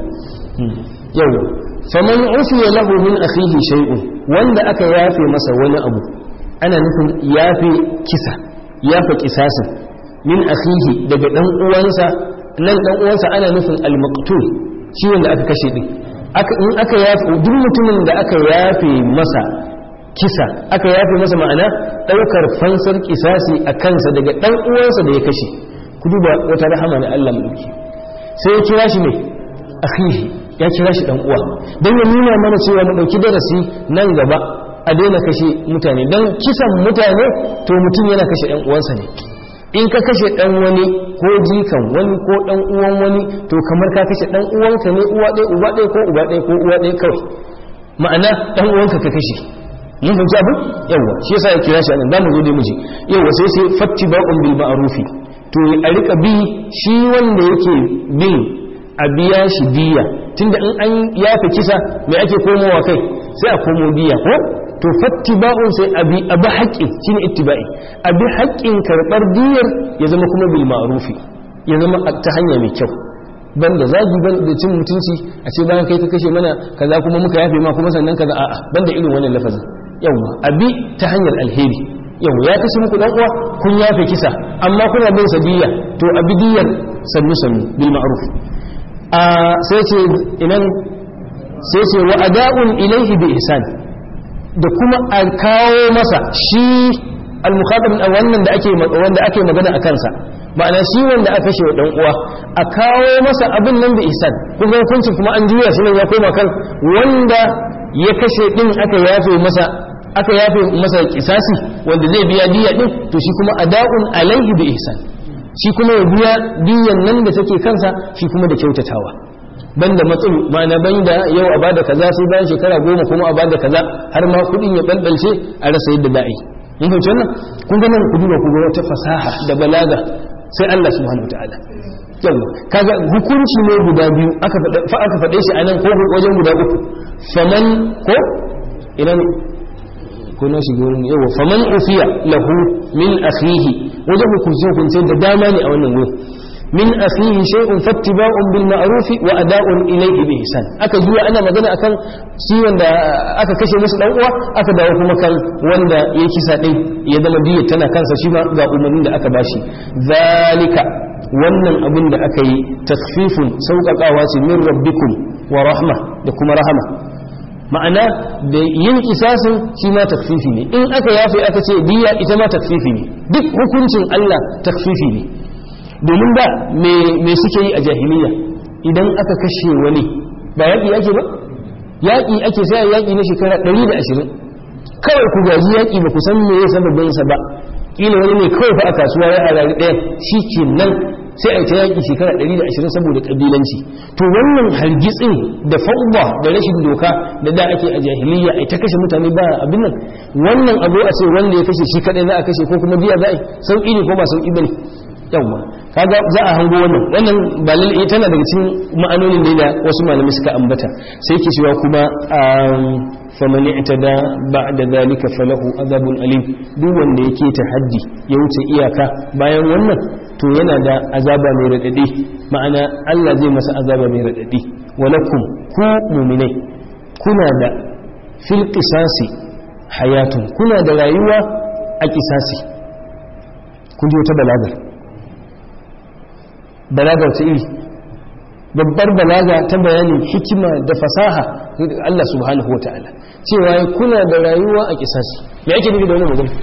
yawwa faman ufiya lahu min akhihi shay'un wanda aka yafe masa wani abu ana nufin yafe kisa yafe kisasin min akhihi daga dan uwansa nan dan uwansa ana nufin al-maqtul shi wanda aka kashe din aka in aka yafe duk mutumin da aka yafe masa kisa aka yafe masa ma'ana daukar fansar kisasi a kansa daga dan uwansa da ya kashe ku duba wata rahama na Allah mulki sai ya kira shi ne akhihi ya kira shi dan uwa dan ya nuna mana cewa mu dauki darasi nan gaba a daina kashe mutane dan kisan mutane to mutum yana kashe dan uwansa ne in ka kashe dan wani ko jikan wani ko dan uwan wani to kamar ka kashe dan uwanka ne uwa ɗaya uba ɗaya ko uba ɗaya ko uwa ɗaya kawai ma'ana dan uwanka ka kashe mun fahimci abin yawa shi yasa ya kira shi anan zamu zo dai mu ji yawa sai sai fattiba'un bil ma'rufi to a rika bi shi wanda yake bin a biya shi diya tunda in an yafe kisa me ake komowa kai sai a komo diya ko to fattiba'un sai abi abi haƙƙin shine ittiba'i abi haƙƙin karɓar diyar ya zama kuma bil ma'rufi ya zama ta hanya mai kyau banda zagi ban da cin mutunci a ce bayan kai ka kashe mana kaza kuma muka yafe ma kuma sannan kaza a'a banda irin wannan lafazin yawa abi ta hanyar alheri yawa ya kashe muku dan uwa kun yafe kisa amma kuna bin sadiya to abi diyar sannu sannu bil ma'ruf a sai ce inan sai ce wa ada'un ilayhi bi ihsan da kuma a kawo masa shi al-mukhatab wannan da ake wanda ake magana a kansa ma'ana shi wanda aka kashe wa dan uwa a kawo masa abin nan da ihsan kuma hukuncin kuma an juya shi ne ya koma kan wanda ya kashe din aka yafe masa aka yafe masa kisasi wanda zai biya diya din to shi kuma ada'un alaihi bi ihsan shi kuma ya biya diyan nan da take kansa shi kuma da kyautatawa banda matsalu ma'ana banda yau a bada kaza sai bayan shekara goma kuma a bada kaza har ma kudin ya balbalce a rasa yadda za a yi mun fahimci wannan kun ga nan ku duba ku ga wata fasaha da balaga sai Allah subhanahu wataala yawa kaga hukunci ne guda biyu aka faɗa fa aka faɗe shi anan ko wajen guda uku faman ko ina ne ko na shiga wurin yawa faman ufiya lahu min akhihi wajen hukunci hukunci da dama ne a wannan wurin min akhihi shay'un fattiba'un bil ma'ruf wa ada'un ilayhi bi ihsan aka juya ana magana akan shi wanda aka kashe musu dan uwa aka dawo kuma kan wanda ya kisa din ya zama diyar tana kansa shi ma ga umarnin da aka bashi zalika wannan abin da aka yi tasfifun sauƙaƙawa ce min rabbikum wa rahma da kuma rahama ma'ana da yin kisasin shi ma takfifi ne in aka yafe aka ce diya ita ma takfifi ne duk hukuncin Allah takfifi ne domin da me suke yi a jahiliya idan aka kashe wani ba yaƙi ake ba yaƙi ake sai yaƙi na shekara ɗari da ashirin kawai ku gaji yaƙi ba ku san me ya sababinsa ba kila wani ne kawai fa a kasuwa ya harari ɗaya shi ke nan sai a yi ta yaƙi shekara ɗari da ashirin saboda ƙabilanci. To wannan hargitsin da fa'uwa da rashin doka da da ake a jahiliya a ta kashe mutane ba abin nan, wannan abu a ce wanda ya kashe shi kaɗai za a kashe ko kuma biya za a yi, sauƙi ne ko ba sauƙi ba ne. Yawwa kaga za a hango wannan wannan ba lalle tana daga cikin ma'anonin da wasu malamai suka ambata. Sai ke cewa kuma faman i'tada ba'da zalika falahu azabun alim, duk wanda yake ta haddi ya wuce iyaka bayan wannan to yana da azaba mai radadi, ma'ana Allah zai masa azaba mai radadi. Walakum ku mu'minai kuna da fil qisasi hayatun, kuna da rayuwa a qisasi. kun ji wata balaga balaga wata iri babbar balaga ta bayanin hikima da fasaha Allah subhanahu wata'ala cewa kuna da rayuwa a kisasi. me yake nufi da wannan magana?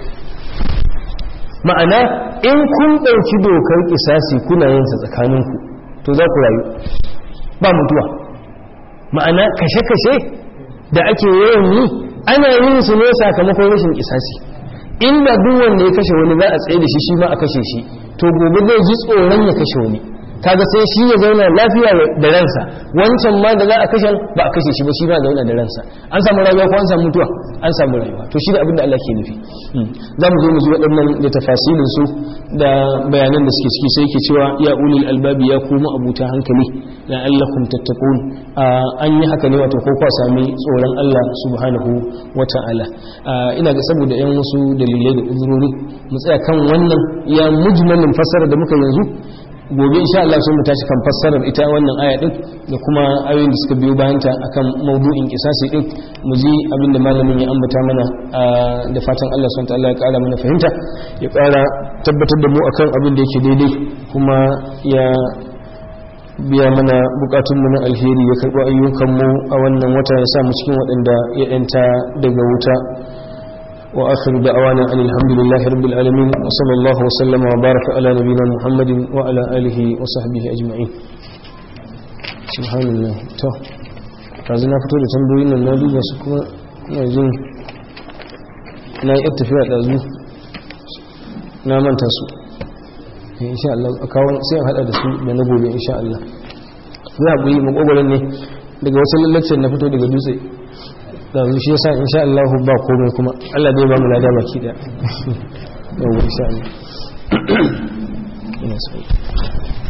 ma'ana in kun ɗauki dokar kisasi kuna yin sa tsakaninku to za ku rayu ba mutuwa. ma'ana kashe-kashe da ake yawan yi ana yin su ne sakamakon rashin kisasi. inda duk wanda ya kashe wani za a tsaye da shi shi ma a kashe shi, to gobe zai ji tsoron ya kashe wani, kaga sai shi ya zauna lafiya da ransa, wancan ma da za a kashe ba a kashe shi ba shi ma zauna da ransa. an samu rayuwa ko an samu mutuwa? an samu rayuwa. to shi da abin da Allah ke nufi. za mu zo mu ji waɗannan da tafasilin su da bayanan da suke ciki. sai yake cewa ya ulil albabi, ya kuma abuta hankali, la'allakum tattaqun. an yi haka ne wato ko kwa sami tsoron Allah subhanahu wata'ala. ina ga saboda yan wasu dalilai da uzurori mu tsaya kan wannan ya mujmalin fassara da muka yanzu. gobe insha Allah sai mu tashi kan fassarar ita wannan aya din da kuma ayoyin da suka biyo bayanta akan maudu'in kisasi din, mu ji abin da malamin ya ambata mana. da fatan Allah subhanahu wa ta'ala ya kara mana fahimta, ya kara tabbatar da mu akan abin da yake daidai, kuma ya biya mana bukatunmu na alheri, ya karɓi ayyukanmu a wannan wata, ya sa mu cikin waɗanda ya yanta daga wuta. وآخر دعوانا أن الحمد لله رب العالمين، وصلى الله وسلم وبارك على نبينا محمد وعلى آله وصحبه أجمعين. سبحان الله. تو كازنا فتو da tambayoyin nan na duba su kuma ina jin na yi tafiya da zu na manta su. insha Allah akawun sai hada da su da na gobe insha Allah. za ku yi makogoron ne daga wasu lallacin na fito daga dutse da shi yasa insha Allah ba komai kuma Allah zai ba mu lada baki da yau insha Allah.